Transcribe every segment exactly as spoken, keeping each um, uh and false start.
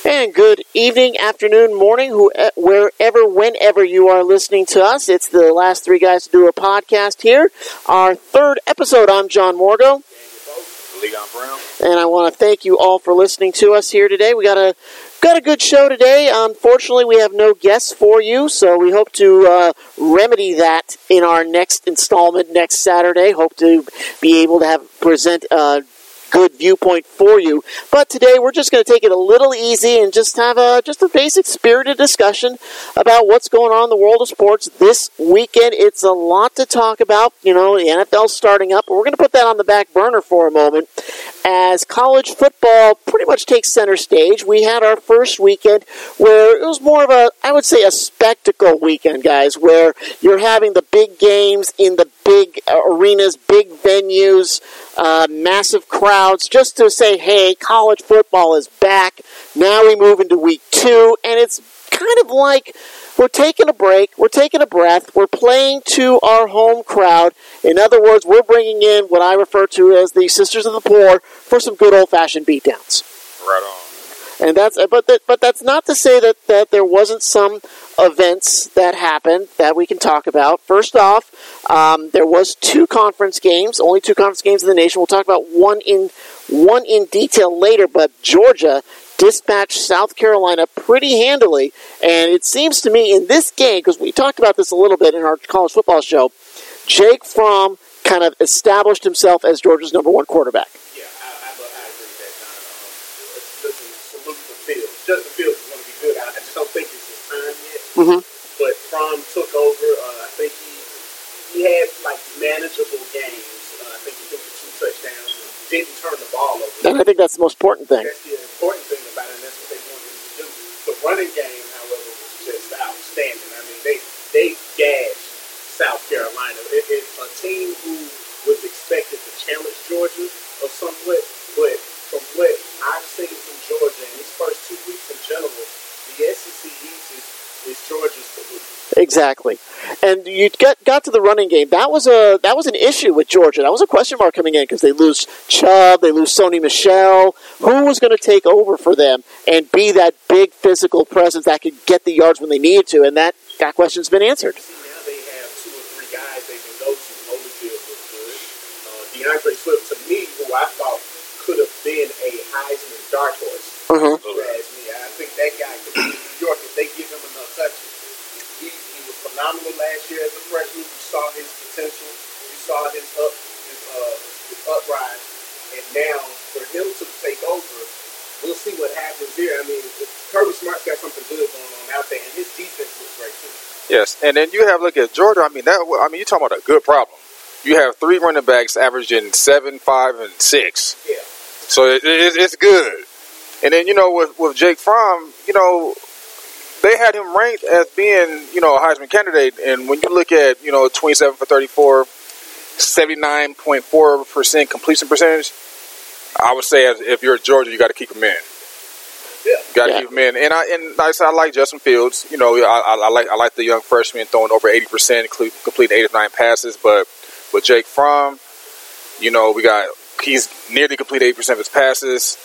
And good evening, afternoon, morning, who, wherever, whenever you are listening to us. It's the last three guys to do a podcast here. Our third episode. I'm John Morgo. Leon Brown. And I want to thank you all for listening to us here today. We got a got a good show today. Unfortunately, we have no guests for you, so we hope to uh, remedy that in our next installment next Saturday. Hope to be able to have present uh good viewpoint for you. But today we're just going to take it a little easy and just have a just a basic spirited discussion about what's going on in the world of sports this weekend. It's a lot to talk about. You know, the N F L's starting up, but we're going to put that on the back burner for a moment as college football pretty much takes center stage. We had our first weekend where it was more of a, I would say, a spectacle weekend, guys, where you're having the big games in the big arenas, big venues, uh, massive crowds, just to say, hey, college football is back. Now we move into week two, and it's kind of like we're taking a break, we're taking a breath, we're playing to our home crowd. In other words, we're bringing in what I refer to as the Sisters of the Poor for some good old-fashioned beatdowns. Right on. And that's, but that, but that's not to say that, that there wasn't some events that happened that we can talk about. First off, um, there was two conference games, only two conference games in the nation. We'll talk about one in one in detail later, but Georgia dispatched South Carolina pretty handily, and it seems to me in this game, because we talked about this a little bit in our college football show, Jake Fromm kind of established himself as Georgia's number one quarterback. Yeah, I, I, I agree with that, John. Um, listen, salute to Fields. Justin Fields is going to be good. I, I just don't think it's his time yet. Mm-hmm. But Fromm took over. Uh, I think he he had like manageable games. Uh, I think he took the two touchdowns and didn't turn the ball over. And I think that's the most important thing. That's the important thing about it, and that's what they wanted him to do. The running game, however, was just outstanding. I mean, they they gashed South Carolina. It, it's a team who was expected to challenge Georgia or somewhat, but from what I've seen from Georgia in these first two weeks in general, the S E C East is, is Georgia's to lose. Exactly. And you got got to the running game. That was a that was an issue with Georgia. That was a question mark coming in because they lose Chubb, they lose Sony Michel. Who was going to take over for them and be that big physical presence that could get the yards when they needed to? And that, that question's been answered. See, now they have two or three guys they can go to. Holyfield was good. Uh, DeAndre Swift, to me, who I thought could have been a Heisman dark horse. Uh-huh. Whereas me, I think that guy could be in New York if they give him enough touches. He, he was phenomenal last year as a freshman. You saw his potential. You saw his up his uh his uprise. And now for him to take over, we'll see what happens here. I mean, Kirby Smart's got something good going on out there, and his defense looks great too. Yes, and then you have look at Georgia. I mean that. I mean, you're talking about a good problem. You have three running backs averaging seven, five, and six. Yeah. So it, it, it's good. And then you know with with Jake Fromm, you know. They had him ranked as being, you know, a Heisman candidate. And when you look at, you know, twenty-seven for thirty-four, seventy-nine point four percent completion percentage, I would say if you're Georgia, you got to keep him in. Yeah. You got to yeah. keep him in. And I and like I said, I like Justin Fields. You know, I, I, I like I like the young freshman throwing over eighty percent, completing eight of nine passes. But with Jake Fromm, you know, we got he's nearly completed eighty percent of his passes.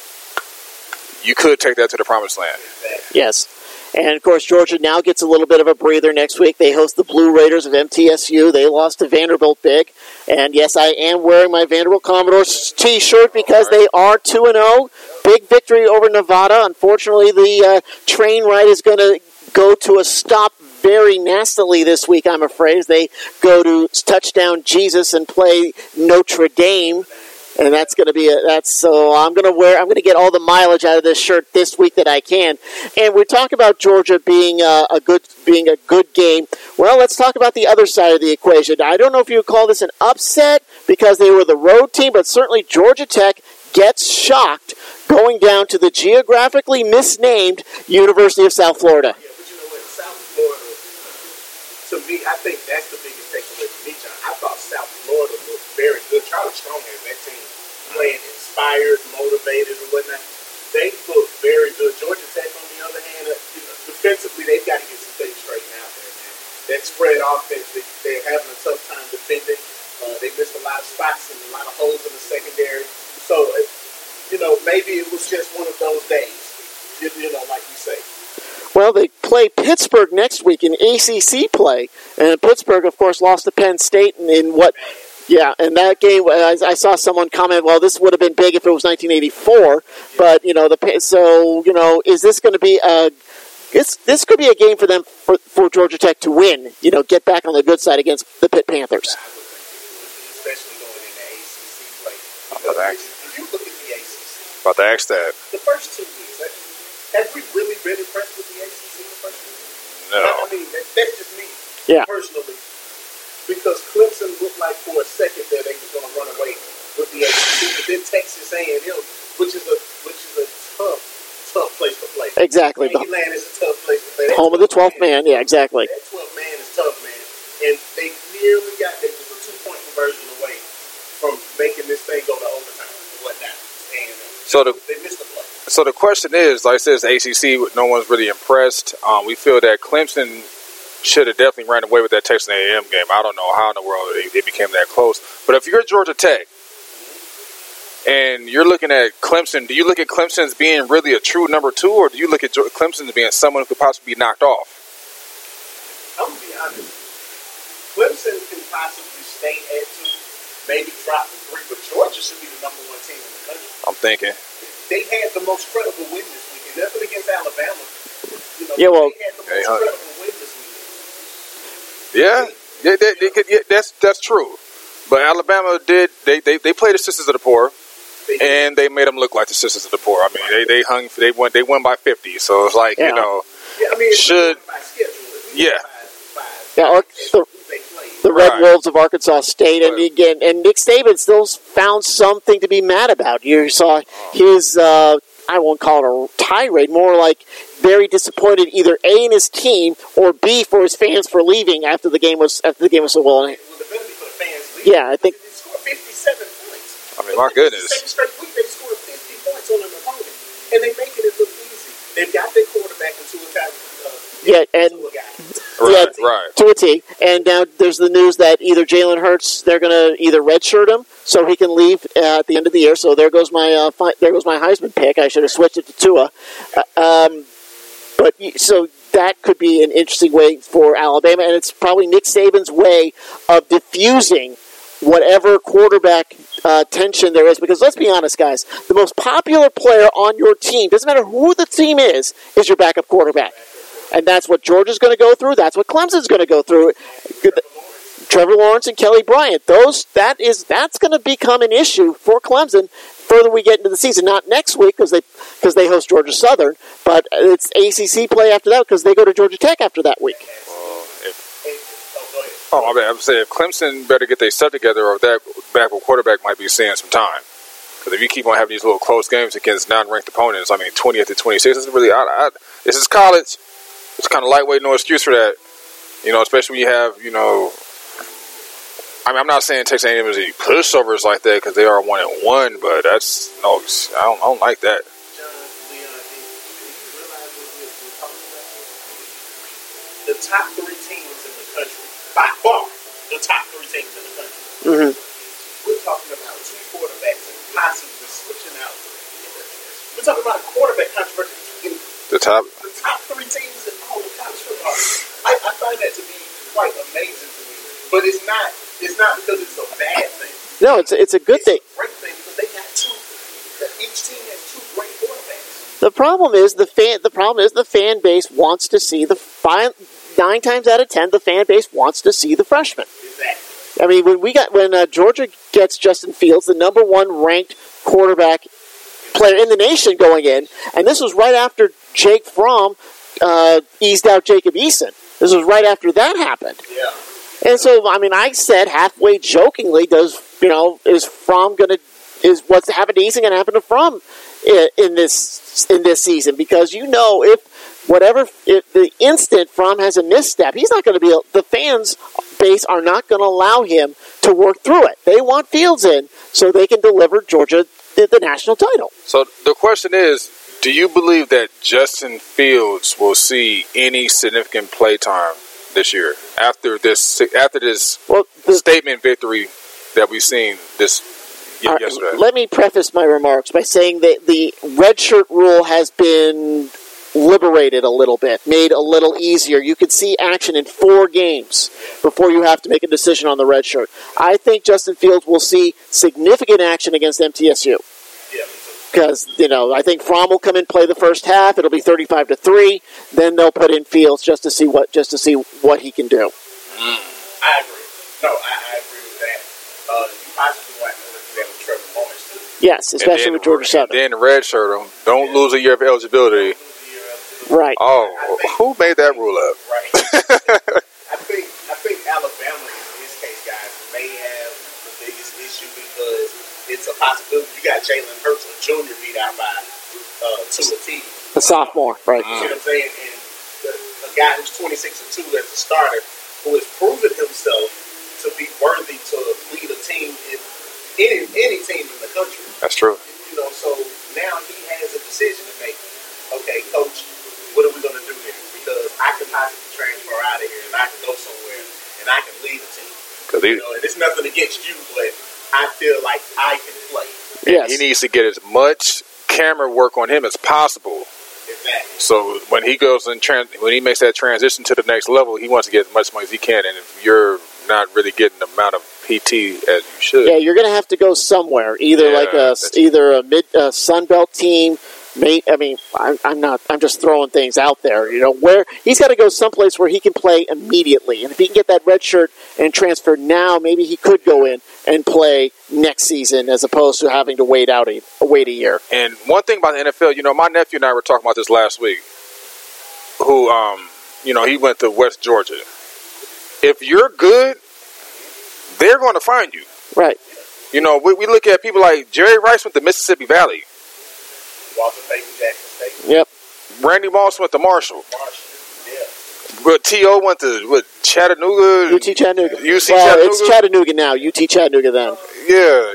You could take that to the promised land. Yes. And, of course, Georgia now gets a little bit of a breather next week. They host the Blue Raiders of M T S U. They lost to Vanderbilt big. And, yes, I am wearing my Vanderbilt Commodores T-shirt because they are two and oh. Big victory over Nevada. Unfortunately, the uh, train ride is going to go to a stop very nastily this week, I'm afraid, as they go to touchdown Jesus and play Notre Dame. And that's going to be a, that's so I'm going to wear, I'm going to get all the mileage out of this shirt this week that I can. And we talk about Georgia being a, a good, being a good game. Well, let's talk about the other side of the equation. I don't know if you would call this an upset because they were the road team, but certainly Georgia Tech gets shocked going down to the geographically misnamed University of South Florida. Yeah, but you know what, South Florida, to me, I think that's the biggest takeaway for me, John. I thought South Florida looked very good. Charlie Strong has that team playing inspired, motivated, or whatnot. They look very good. Georgia Tech, on the other hand, uh, you know, defensively, they've got to get some things straightened out there, man. That spread offense, they, they're having a tough time defending. Uh, they missed a lot of spots and a lot of holes in the secondary. So, you know, maybe it was just one of those days. You, Well, they play Pittsburgh next week in A C C play, and Pittsburgh, of course, lost to Penn State in, in what. Yeah, and that game, I, I saw someone comment, well, this would have been big if it was nineteen eighty-four, but, you know, the so, you know, is this going to be a, this this could be a game for them, for, for Georgia Tech to win, you know, get back on the good side against the Pitt Panthers. Especially going into A C C play. About to ask, If you look at the A C C, about to ask that. the first two weeks, have we really been impressed with the A C C the first two weeks? No. I mean, that, that's just me Yeah. personally. Because Clemson looked like for a second there they was going to run away with the A C C, but then Texas A and M, which is a which is a tough, tough place to play. Exactly. Land is a tough place to play. That Home of the twelfth man, yeah, exactly. That twelfth man is tough, man. And they nearly got, they was a two-point conversion away from making this thing go to overtime or whatnot. And uh, So the they missed the play. so the question is, like I said, it's A C C. No one's really impressed. Um, we feel that Clemson should have definitely ran away with that Texas A and M game. I don't know how in the world it, it became that close. But if you're Georgia Tech and you're looking at Clemson, do you look at Clemson as being really a true number two, or do you look at Clemson as being someone who could possibly be knocked off? I'm going to be honest. Clemson can possibly stay at two, maybe drop to three, but Georgia should be the number one team in the country. I'm thinking. They had the most credible win this weekend. Nothing against Alabama. You know, Yeah, well- they had the most Hey, huh. credible win this weekend. Yeah, yeah, they, they could, yeah that's that's true. But Alabama did they, they, they played the Sisters of the Poor, They did. and they made them look like the Sisters of the Poor. I mean, they they hung they won they won by fifty. So it's like Yeah. you know, Yeah, I mean, it's should- by schedule. If we yeah. by- by- Yeah, Ar- the, who they played. the Red Right. Wolves of Arkansas State, and Right. again, and Nick Saban still found something to be mad about. You saw his, uh, I won't call it a tirade, more like very disappointed either A in his team or B for his fans for leaving after the game was after the game was so well. Well, the penalty for the fans leaving. Yeah, I think. They scored fifty-seven points. I mean, my goodness. Second straight week, they scored fifty points on an opponent, and they making it look easy. They've got their quarterback into a time. Uh, Yeah, and into a guy. Right, Yeah, right. to a T. And now there's the news that either Jalen Hurts, they're going to either redshirt him so he can leave uh, at the end of the year. So there goes my uh, fi- there goes my Heisman pick. I should have switched it to Tua. Uh, um, but y- so that could be an interesting way for Alabama, and it's probably Nick Saban's way of diffusing whatever quarterback uh, tension there is. Because let's be honest, guys, the most popular player on your team, doesn't matter who the team is, is your backup quarterback. And that's what Georgia's going to go through. That's what Clemson's going to go through. Trevor Lawrence and Kelly Bryant. Those that is that's going to become an issue for Clemson further we get into the season. Not next week because they because they host Georgia Southern, but it's A C C play after that because they go to Georgia Tech after that week. Well, if, And, oh, go ahead. oh, my bad. I'm saying if Clemson better get their stuff together, or that backup quarterback might be seeing some time. Because if you keep on having these little close games against non-ranked opponents, I mean, twentieth to twenty-six, this is really, I, I, this is college. It's kind of lightweight, no excuse for that. You know, especially when you have, you know, I mean, I'm not saying Texas A and M is any pushovers like that because they are one and one, but that's no, I don't, I don't like that. John, Leon, do you realize what we're, we're talking about? The top three teams in the country, by far, the top three teams in the country. Mm-hmm. We're talking about two quarterbacks and possibly switching out. We're talking about a quarterback controversy in The top, the top three teams in all of college football. I, I find that to be quite amazing to me. But it's not. It's not because it's a bad thing. No, it's it's a good It's thing. a great thing because they got two. Each team has two great quarterbacks. The problem is the fan. The problem is the fan base wants to see the fi- nine times out of ten the fan base wants to see the freshman. Exactly. I mean, when we got when uh, Georgia gets Justin Fields, the number one ranked quarterback player in the nation going in, and this was right after Jake Fromm uh, eased out Jacob Eason. This was right after that happened. Yeah. And so, I mean, I said halfway jokingly, "Does you know is Fromm going to is what's happened to Eason going to happen to Fromm in, in this in this season?" Because you know, if whatever if the instant Fromm has a misstep, he's not going to be. The fans base are not going to allow him to work through it. They want Fields in so they can deliver Georgia the, the national title. so the question is, do you believe that Justin Fields will see any significant play time this year after this after this Well, the, statement victory that we've seen this y- All right, yesterday? let me preface my remarks by saying that the redshirt rule has been liberated a little bit, made a little easier. You could see action in four games before you have to make a decision on the red shirt. I think Justin Fields will see significant action against M T S U. Yeah. Because, you know, I think Fromm will come in, play the first half. It'll be thirty-five to three. Then they'll put in Fields just to see what just to see what he can do. Mm. I agree. No, I, I agree with that. Uh, you possibly want to do that with Trevor Lawrence, too. Yes, especially then, with Georgia Southern. Then red shirt him. Don't yeah. lose a year of eligibility. Right. Oh, think, who made that rule up? Right. I think I think Alabama in this case, guys, may have the biggest issue because it's a possibility. You got Jalen Hurts, a junior, beat out by uh, Tua T. A sophomore, right? You see what I'm saying? And the, a guy who's twenty-six and two as a starter, who has proven himself to be worthy to lead a team in any any team in the country. That's true. You know, so now he has a decision to make. Okay, coach, what are we going to do here? Because I can possibly transfer out of here and I can go somewhere and I can lead a team. Cause he, you know, and it's nothing against you, but I feel like I can play. Yes. He needs to get as much camera work on him as possible. Exactly. So when he goes and trans- when he makes that transition to the next level, he wants to get as much money as he can. And if you're not really getting the amount of P T as you should, yeah, you're going to have to go somewhere, either yeah, like a either a mid uh, Sun Belt team. May, I mean, I'm, I'm not. I'm just throwing things out there. You know, where he's got to go someplace where he can play immediately, and if he can get that red shirt and transfer now, maybe he could go in and play next season as opposed to having to wait out a wait a year. And one thing about the N F L, you know, my nephew and I were talking about this last week. Who, um, you know, he went to West Georgia. If you're good, they're going to find you. Right. You know, we, we look at people like Jerry Rice went to Mississippi Valley. Walter Payton, Jackson State. Yep. Randy Moss went to Marshall. Marshall, yeah. But T O went to what, Chattanooga? U T Chattanooga. U C well, Chattanooga? it's Chattanooga now. U T Chattanooga then. Yeah.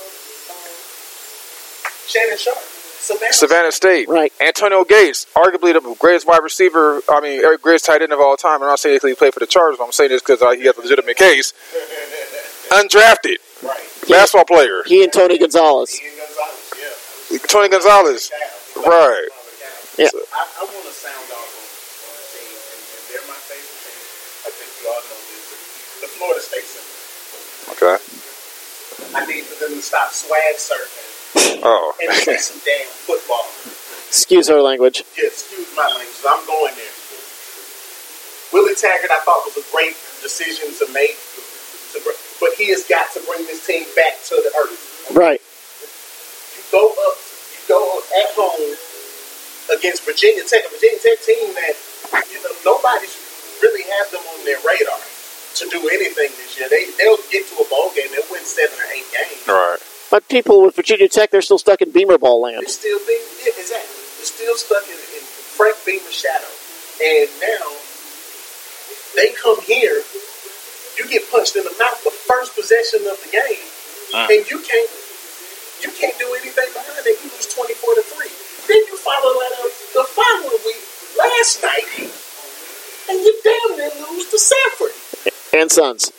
Shannon Sharp. Savannah, Savannah State. Right. Antonio Gates, arguably the greatest wide receiver, I mean, greatest tight end of all time. I'm not saying he played for the Chargers, but I'm saying this because uh, he has a legitimate case. Undrafted. Right. Basketball player. He and Tony Gonzalez. Ian Gonzalez, yeah. Tony Gonzalez. Right. Yeah. I, I want to sound off on, on a team, and, and they're my favorite team. I think you all know this. The Florida State Seminoles. Okay. I need for them to stop swag surfing Oh. and play some damn football. Excuse our language. Yeah, excuse my language. I'm going there. Willie Taggart, I thought, was a great decision to make, to, but he has got to bring this team back to the earth. Right. You go up, you go up at home against Virginia Tech, a Virginia Tech team that you know nobody's really have them on their radar to do anything this year. They they'll get to a bowl game, they'll win seven or eight games. Right. But people with Virginia Tech, they're still stuck in Beamer Ball land. They're still being yeah, exactly. They're still stuck in, in Frank Beamer's shadow, and now they come here. You get punched in the mouth the first possession of the game, mm. and you can't you can't do anything behind it. You lose twenty four to three. Then you follow that up the following week, last night, and you damn near lose to Sanford and Sons.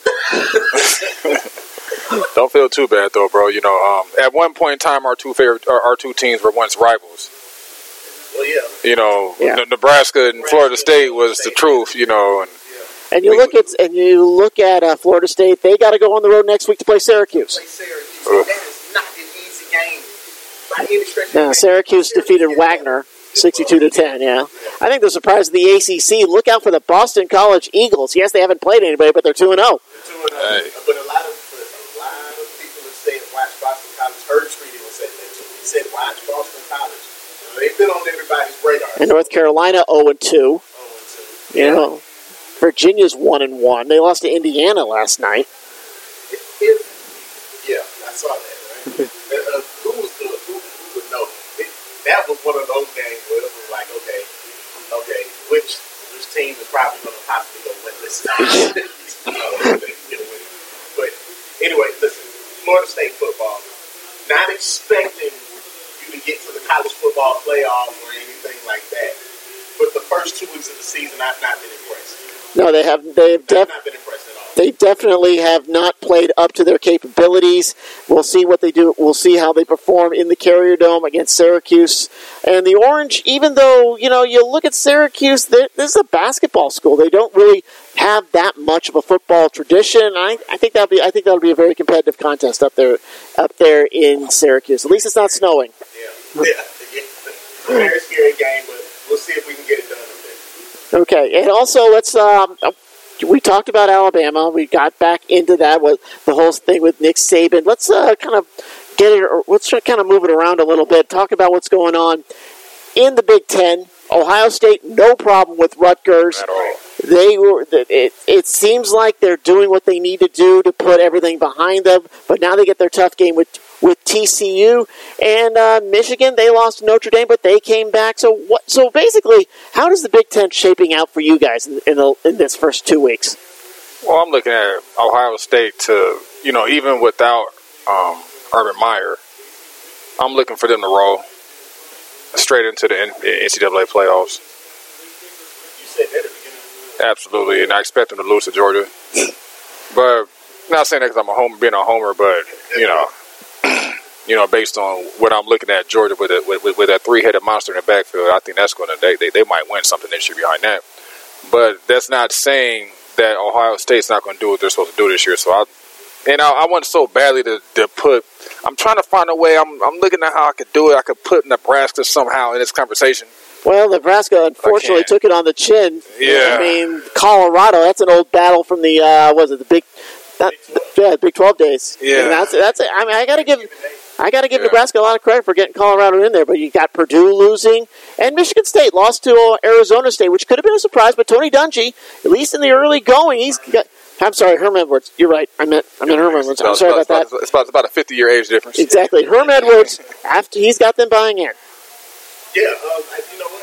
Don't feel too bad though, bro. You know, um, at one point in time, our two favorite, our, our two teams were once rivals. Well, yeah. You know, yeah. Nebraska and Florida State was the truth. You know, and and you we, look at and you look at uh, Florida State. They got to go on the road next week to play Syracuse. Play Syracuse. Uh, that is not an easy game by any stretch. No, Syracuse defeated Wagner sixty-two to ten. Yeah, I think the surprise of the A C C. Look out for the Boston College Eagles. Yes, they haven't played anybody, but they're two and zero. But a lot of a lot of people have said watch Boston College. Herb Street even said that too. He said watch Boston College. You know, they've been on everybody's radar. And North Carolina zero and two. zero and two. You know, Virginia's one and one. They lost to Indiana last night. If, if, yeah, I saw that. Right? uh, who was the who, who would know? It, that was one of those games where it was like, okay, okay, which which team is probably going to possibly go win this? You know, but anyway, listen, Florida State football. Not expecting you to get to the college football playoff or anything like that. But the first two weeks of the season, I've not been impressed. No, they have. They've I've def- not been impressed at all. They definitely have not played up to their capabilities. We'll see what they do. We'll see how they perform in the Carrier Dome against Syracuse. And the Orange, even though, you know, you look at Syracuse, this is a basketball school. They don't really have that much of a football tradition. I, I think that'll be I think that'll be a very competitive contest up there up there in Syracuse. At least it's not snowing. Yeah. Yeah. Very scary game, but we'll see if we can get it done up there. Okay. And also let's um we talked about Alabama. We got back into that with the whole thing with Nick Saban. Let's uh, kind of get it. Let's try, kind of move it around a little bit. Talk about what's going on in the Big Ten. Ohio State, no problem with Rutgers. At all. They were. It, it seems like they're doing what they need to do to put everything behind them. But now they get their tough game with with T C U and uh, Michigan. They lost to Notre Dame, but they came back. So what? So basically, how does the Big Ten shaping out for you guys in in, the, in this first two weeks? Well, I'm looking at Ohio State to, you know, even without um, Urban Meyer, I'm looking for them to roll straight into the N C double A playoffs. You said that at the beginning. Absolutely, and I expect them to lose to Georgia. But not saying that because I'm a homer, being a homer, but you know, you know, based on what I'm looking at, Georgia with a, with, with that three-headed monster in the backfield, I think that's going to they, they they might win something this year behind that. But that's not saying that Ohio State's not going to do what they're supposed to do this year. So I, and I, I want so badly to, to put. I'm trying to find a way. I'm I'm looking at how I could do it. I could put Nebraska somehow in this conversation. Well, Nebraska unfortunately took it on the chin. Yeah. I mean, Colorado. That's an old battle from the uh, was it the Big, not, yeah, Big twelve days. Yeah. And that's that's. I mean, I got to give. I got to give Yeah. Nebraska a lot of credit for getting Colorado in there, but you got Purdue losing, and Michigan State lost to uh, Arizona State, which could have been a surprise. But Tony Dungy, at least in the early going, he's got. I'm sorry, Herm Edwards. You're right. I meant I meant Herm Edwards. I'm sorry about that. It's about, it's about a fifty-year age difference. Exactly, Herm Edwards. After he's got them buying in. Yeah, um, I, you know what?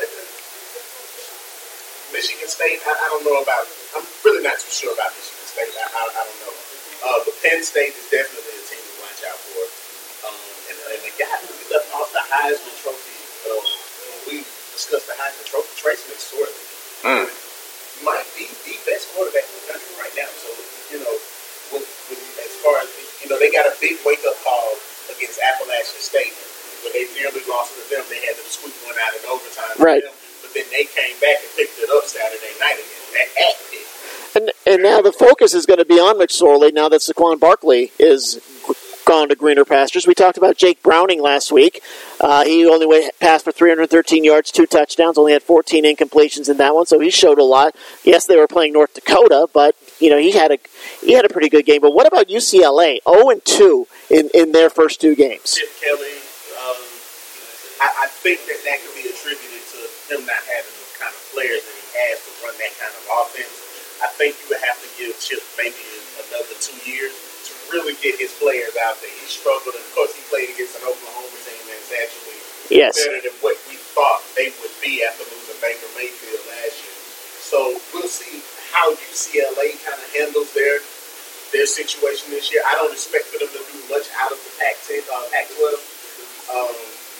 Michigan State, I, I don't know about. I'm really not too sure about Michigan State. I, I, I don't know. Uh, but Penn State is definitely a team to watch out for. Um, and, and the guy who we left off the Heisman Trophy, uh, when we discussed the Heisman Trophy, Trace McSorley, Mm. might be the best quarterback in the country right now. So, you know, when, when, as far as, you know, they got a big wake-up call against Appalachian State. When they nearly lost to them, they had to squeak one out in overtime. Right. Them, but then they came back and picked it up Saturday night again at, at Pitt. And and now the focus is going to be on McSorley now that Saquon Barkley is gone to greener pastures. We talked about Jake Browning last week. Uh, he only went, passed for three hundred thirteen yards, two touchdowns, only had fourteen incompletions in that one, so he showed a lot. Yes, they were playing North Dakota, but you know he had a he had a pretty good game. But what about U C L A? oh and two in, in their first two games. Chip Kelly, um, I, I think that that could be attributed to him not having those kind of players that he has to run that kind of offense. I think you would have to give Chip maybe another two years to really get his players out there. He struggled, and of course, he played against an Oklahoma team that's actually Yes. better than what we thought they would be after losing Baker Mayfield last year. So we'll see how U C L A kind of handles their their situation this year. I don't expect for them to do much out of the Pac ten, uh, Pac twelve. Um,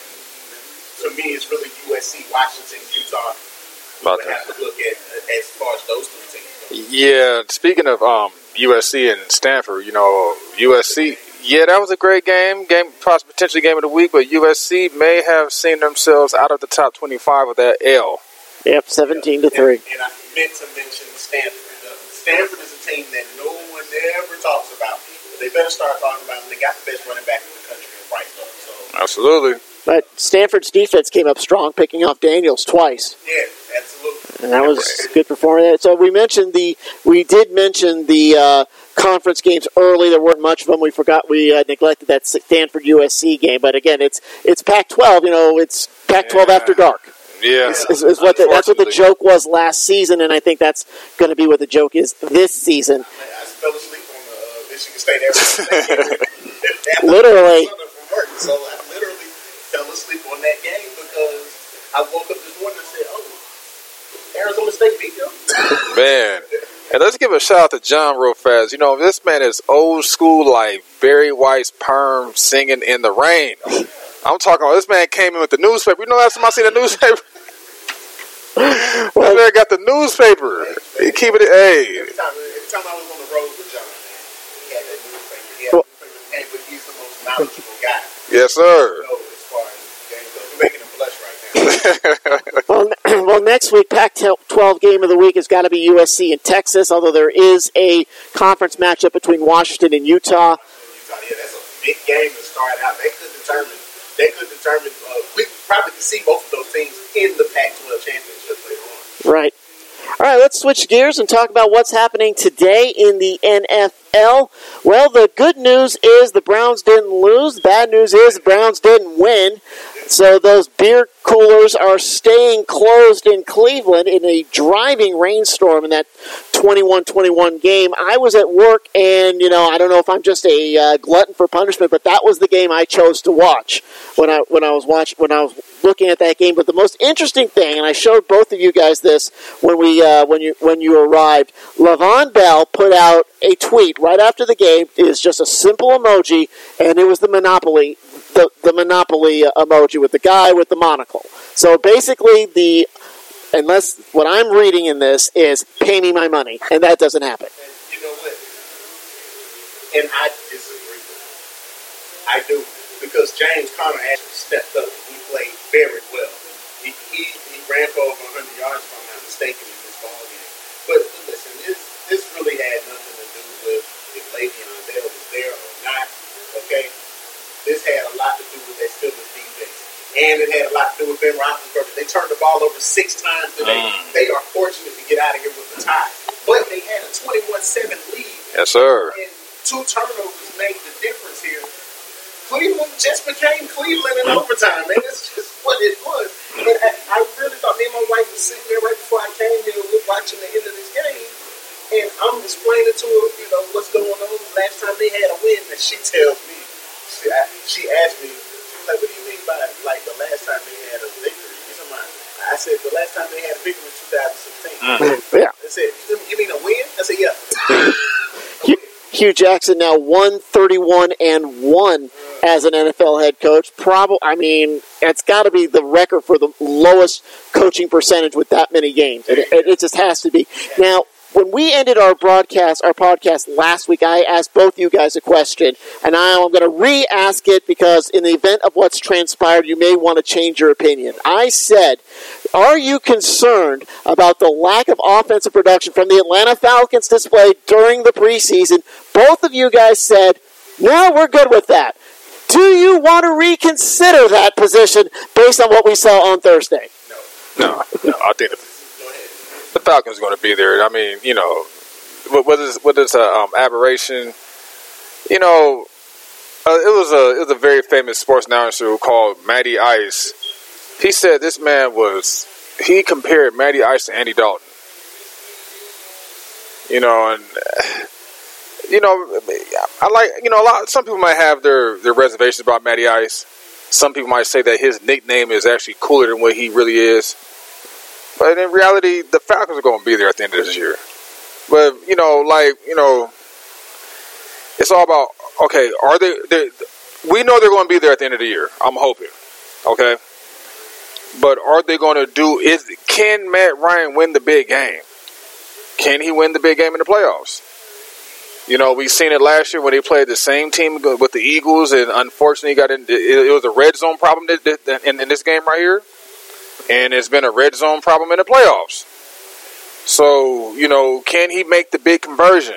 to me, it's really U S C, Washington, Utah. We would have to look at as far as those two teams go. Yeah, speaking of um, U S C and Stanford, you know, U S C, yeah, that was a great game, game potentially game of the week, but U S C may have seen themselves out of the top twenty-five with that L. Yep, seventeen to three. And, and I meant to mention Stanford. Uh, Stanford is a team that no one ever talks about. But they better start talking about them. They got the best running back in the country in Bryce Young. So, Absolutely. But Stanford's defense came up strong, picking off Daniels twice. yeah, absolutely. And that was good performance. So we mentioned the, we did mention the uh, conference games early. There weren't much of them. We forgot, we uh, neglected that Stanford U S C game. But again, it's it's Pac twelve. You know, it's Pac twelve Yeah. after dark. Yeah. Is, is, is what the, that's what the joke was last season, and I think that's going to be what the joke is this season. I fell asleep on the uh, Michigan State Arizona State game. Literally. From work, so I literally fell asleep on that game because I woke up this morning and said, "Oh, Arizona State beat them." Man. And let's give a shout out to John real fast. You know, this man is old school like Barry White's perm singing in the rain. I'm talking about this man came in with the newspaper. You know last time I seen the newspaper? This man got the newspaper. He keep it, hey. Every time, every time I was on the road with knowledgeable guy. Yes, sir. You know, as far as games go. You're making him blush right now. well, well, next week, Pac twelve game of the week has got to be U S C and Texas, although there is a conference matchup between Washington and Utah. Utah, yeah, that's a big game to start out. They could determine, they could determine, uh, we probably could see both of those teams in the Pac twelve championship later on. Right. All right, let's switch gears and talk about what's happening today in the N F L. Well, the good news is the Browns didn't lose. The bad news is the Browns didn't win. So those beer coolers are staying closed in Cleveland in a driving rainstorm in that twenty-one twenty-one game. I was at work, and, you know, I don't know if I'm just a uh, glutton for punishment, but that was the game I chose to watch when I when I was watch, when I was looking at that game. But the most interesting thing, and I showed both of you guys this when we uh, when you when you arrived, Le'Veon Bell put out a tweet right after the game. It is just a simple emoji, and it was the Monopoly the the Monopoly emoji with the guy with the monocle. So basically, the unless what I'm reading in this is pay me my money, and that doesn't happen. And you know what? And I disagree with him. I do, because James Conner actually stepped up and he played very well. He he, he ran for over one hundred yards, if I'm not mistaken, in this ball game. But listen, this this really had nothing to do with if Le'Veon Bell was there or not. Okay, this had a lot to do with that Steelers defense, and it had a lot to do with Ben Roethlisberger. They turned the ball over six times today. Mm. They are fortunate to get out of here with the tie, but they had a twenty-one seven lead. Yes, sir. And two turnovers made the difference here. Cleveland just became Cleveland in overtime, man. That's just what it was. But I, I really thought, me and my wife was sitting there right before I came here. We were watching the end of this game, and I'm explaining to her, you know, what's going on. Last time they had a win, and she tells me, she, I, she asked me, she was like, what do you mean by, like, the last time they had a victory? I said, the last time they had a victory was two thousand sixteen. Mm-hmm. Yeah. I said, you mean a win? I said, yeah. Hugh, Hugh Jackson now one thirty-one and one as an N F L head coach. Probably, I mean, it's got to be the record for the lowest coaching percentage with that many games. It, it, it just has to be. Now, when we ended our broadcast, our podcast last week, I asked both you guys a question, and now I'm going to re-ask it because in the event of what's transpired, you may want to change your opinion. I said, are you concerned about the lack of offensive production from the Atlanta Falcons displayed during the preseason? Both of you guys said, no, we're good with that. Do you want to reconsider that position based on what we saw on Thursday? No. No, no I think the, the Falcons are going to be there. I mean, you know, whether it's, whether it's an um, aberration, you know, uh, it was a it was a very famous sports announcer called Matty Ice. He said this man was, he compared Matty Ice to Andy Dalton. You know, and, you know, I like, you know, a lot, some people might have their, their reservations about Matty Ice. Some people might say that his nickname is actually cooler than what he really is. But in reality, the Falcons are going to be there at the end of this year. But, you know, like, you know, it's all about, okay, are they, we know they're going to be there at the end of the year. I'm hoping. Okay? But are they going to do, is can Matt Ryan win the big game? Can he win the big game in the playoffs? You know, we seen it last year when they played the same team with the Eagles, and unfortunately got in, it, it was a red zone problem in, in this game right here. And it's been a red zone problem in the playoffs. So, you know, can he make the big conversion?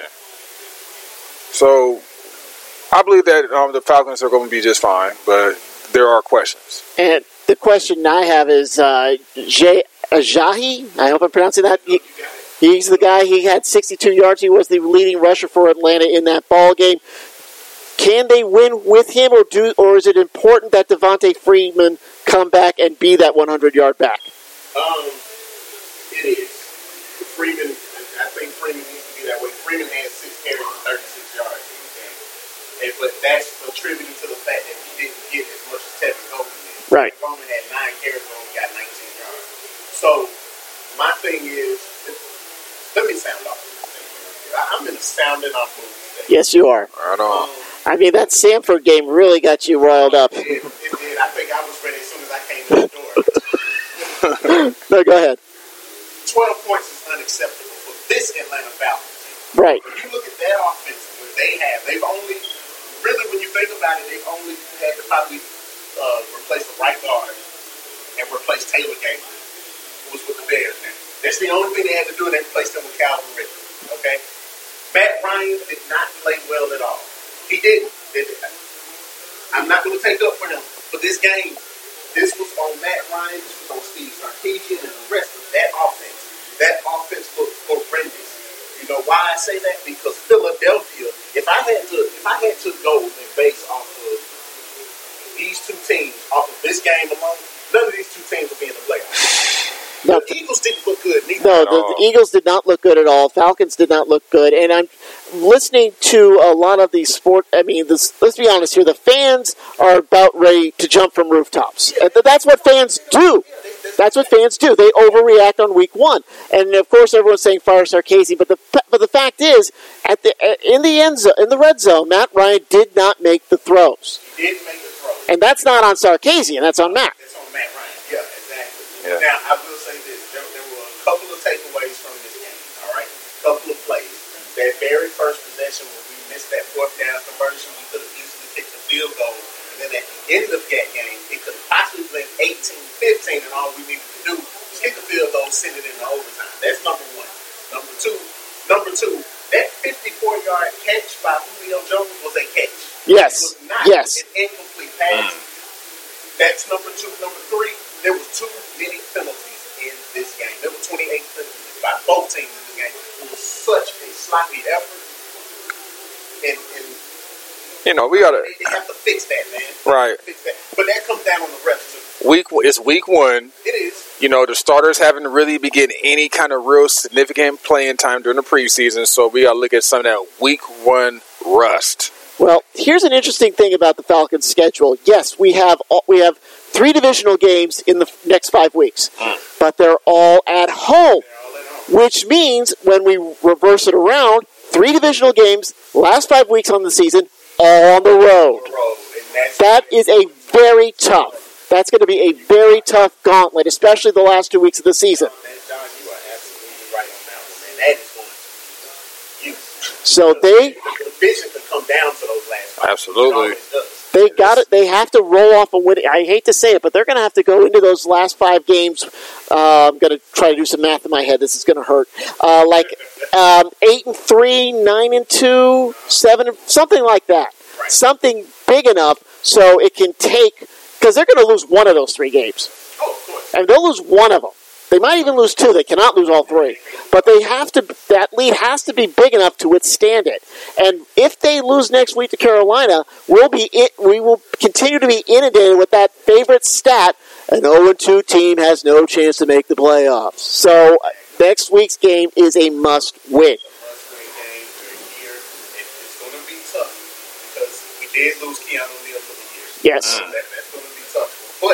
So, I believe that um, the Falcons are going to be just fine, but there are questions. And the question I have is uh, Jay Ajayi. I hope I'm pronouncing that. He, he's the guy. He had sixty-two yards. He was the leading rusher for Atlanta in that ball game. Can they win with him, or do, or is it important that Devontae Freeman come back and be that hundred-yard back? Um, it is. Freeman, I think Freeman needs to be that way. Freeman had six carries for thirty-six yards in the game, and, but that's attributed to the fact that he didn't get as much as Tevin Coleman did. Right. Coleman had nine carries and only got nineteen yards. So my thing is, let me sound off this thing. I'm in a sounding off mood today. Yes, you are. Right on. Um, I mean, that Samford game really got you riled up. It did. It did. I think I was ready as soon as I came in the door. No, go ahead. twelve points is unacceptable for this Atlanta Falcons team. Right. When you look at that offense, what they have, they've only really, when you think about it, they only had to probably uh, replace the right guard and replace Taylor Gabriel, who was with the Bears now. That's the only thing they had to do, and they replaced him with Calvin Ridley. Okay? Matt Ryan did not play well at all. He didn't. Did I'm not going to take up for him. But this game, this was on Matt Ryan, this was on Steve Sarkisian, and the rest of that offense. That offense looked horrendous. You know why I say that? Because Philadelphia, if I had to if I had to go and base off of these two teams, off of this game alone, none of these two teams will be in the playoffs. No, the Eagles didn't look good neither. No, the, the Eagles did not look good at all. Falcons did not look good. And I'm listening to a lot of these sport, I mean, this, let's be honest here, the fans are about ready to jump from rooftops. Yeah. That's what fans do. That's what fans do. They overreact on week one. And, of course, everyone's saying fire Sarkisian, but the but the fact is, at the in the end zone, in the red zone, Matt Ryan did not make the throws. He didn't make the throws. And that's not on Sarkisian, that's on Matt. It's on Matt Ryan, yeah, exactly. Yeah. Now, I will say this. There, there were a couple of takeaways from this game, all right? A couple of plays. That very first possession when we missed that fourth down conversion, we could have easily kicked the field goal. And then at the end of that game, it could have possibly been eighteen fifteen, and all we needed to do was kick the field goal, send it into overtime. That's number one. Number two, number two, that fifty-four-yard catch by Julio Jones was a catch. Yes. It was not yes. an incomplete pass. Mm. That's number two. Number three, there were too many penalties in this game. There were twenty-eight penalties by both teams in the game. It was such a sloppy effort. And, and you know, we gotta. They, they have to fix that, man. Right. Fix that. But that comes down on the refs too. Week it's week one. It is. You know, the starters haven't really been getting any kind of real significant playing time during the preseason, so we gotta look at some of that week one rust. Well, here's an interesting thing about the Falcons' schedule. Yes, we have we have three divisional games in the next five weeks, mm. but they're all at home, all at home, which means when we reverse it around, three divisional games, last five weeks on the season, all on the road. On the road. And that is a very tough. That's going to be a very tough gauntlet, especially the last two weeks of the season. Man, John, you are absolutely right on that one, man. That is going to you. So they the vision can come down to those last five. Absolutely. They got it. They have to roll off a win. I hate to say it, but they're going to have to go into those last five games. Uh, I'm going to try to do some math in my head. This is going to hurt. Uh, like um, eight and three, nine and two, seven, something like that. Right. Something big enough so it can take. Because they're going to lose one of those three games. Oh, of course. And they'll lose one of them. They might even lose two. They cannot lose all three. But they have to. That lead has to be big enough to withstand it. And if they lose next week to Carolina, we'll be it, we will continue to be inundated with that favorite stat: an oh and two team has no chance to make the playoffs. So next week's game is a must-win. Must-win game here. It's going to be tough because we did lose Keanu Neal for the year. Yes. Uh, that, that's going to be tough. But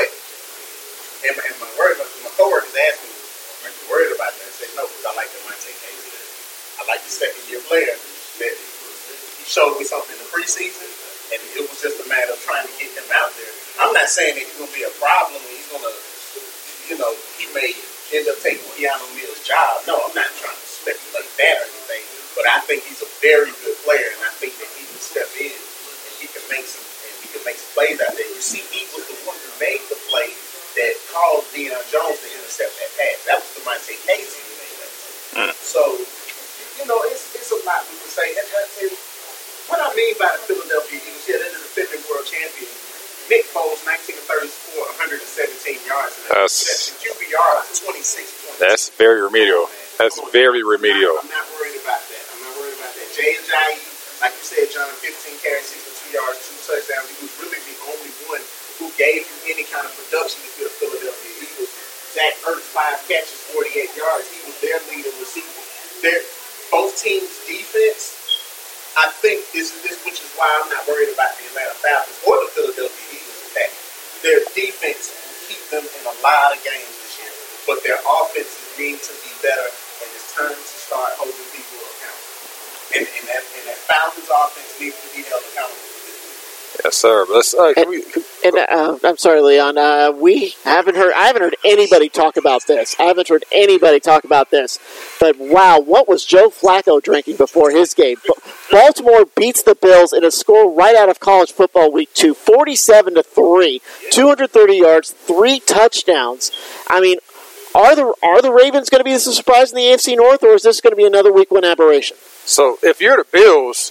and my, and my worried about my coworkers asked me, "Are you worried about that?" I said, "No, because I like the Monte Casey. I like the second year player. That he showed me something in the preseason, and it was just a matter of trying to get him out there. I'm not saying that he's going to be a problem. And he's going to, you know, he may end up taking Keanu Neal's job. No, I'm not trying to speculate that or anything. But I think he's a very good player, and I think that he can step in and he can make some and he can make some plays out there. You see, he was the one who made the play that caused Deion Jones to intercept that pass. That was the Monte Casey who made that play. Mm. So, you know, it's it's a lot we can say. And, and what I mean by the Philadelphia Eagles, yeah, they're the defending world champions. Nick Foles, nineteen thirty-four, one hundred seventeen yards. And that's Q B R, twenty-six points. That's very remedial. That's very remedial. I'm not, I'm not worried about that. I'm not worried about that. Jay Ajayi, like you said, John, fifteen carries, sixty-two yards, two touchdowns. He was really the only one who gave you any kind of production if you're the Philadelphia Eagles. Zach Ertz, five catches, forty-eight yards. He was their leading receiver. Their, both teams' defense, I think, is this, which is why I'm not worried about the Atlanta Falcons or the Philadelphia Eagles attack. Their defense will keep them in a lot of games this year, but their offenses need to be better, and it's time to start holding people accountable. And, and, that, and that Falcons offense needs to be held accountable for this week. Yes, sir. But let's, uh, can we, can, And uh, I'm sorry, Leon. Uh, we haven't heard. I haven't heard anybody talk about this. I haven't heard anybody talk about this. But wow, what was Joe Flacco drinking before his game? Baltimore beats the Bills in a score right out of college football week two, forty-seven to three, two hundred thirty yards, three touchdowns. I mean, are the are the Ravens going to be the surprise in the A F C North, or is this going to be another week one aberration? so if you're the Bills,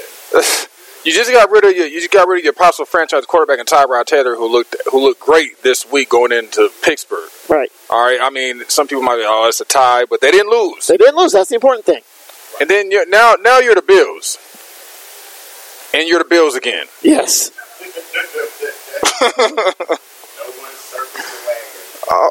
you just got rid of your you just got rid of your possible franchise quarterback and Tyrod Taylor, who looked who looked great this week going into Pittsburgh. Right. All right. I mean, some people might be, oh, it's a tie, but they didn't lose. They didn't lose. That's the important thing. And then you're, now now you're the Bills, and you're the Bills again. Yes. No one circles the wagon. Oh,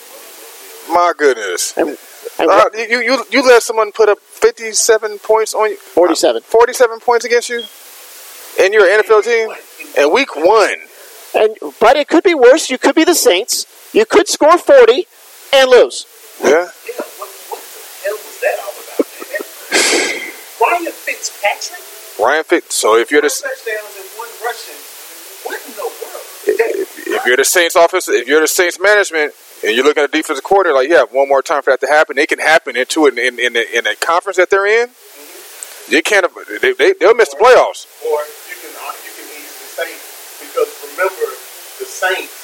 my goodness. And, and Uh, you, you you let someone put up fifty-seven points on you? forty-seven. forty-seven points against you? And you're an N F L team? And week one. And but it could be worse. You could be the Saints. You could score forty and lose. Yeah? Yeah, what, what the hell was that all about, man? Ryan Fitzpatrick? Ryan Fitz. So if you're the Four touchdowns and one rushing. What in the world? if, if you're the Saints office, if you're the Saints management, and you're looking at the defensive coordinator, like, yeah, one more time for that to happen. It can happen into in in, in, the, in a conference that they're in. Mm-hmm. You can't. They, they they'll miss the playoffs. Or you can uh, you can easily say, because remember the Saints.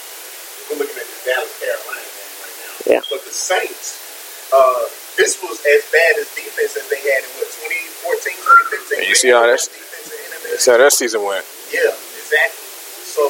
We're looking at the Dallas Carolina game right now. Yeah. But the Saints, uh, this was as bad as defense as they had in what twenty fourteen, twenty fifteen. And you see how that's that's how that season went. Yeah, exactly. So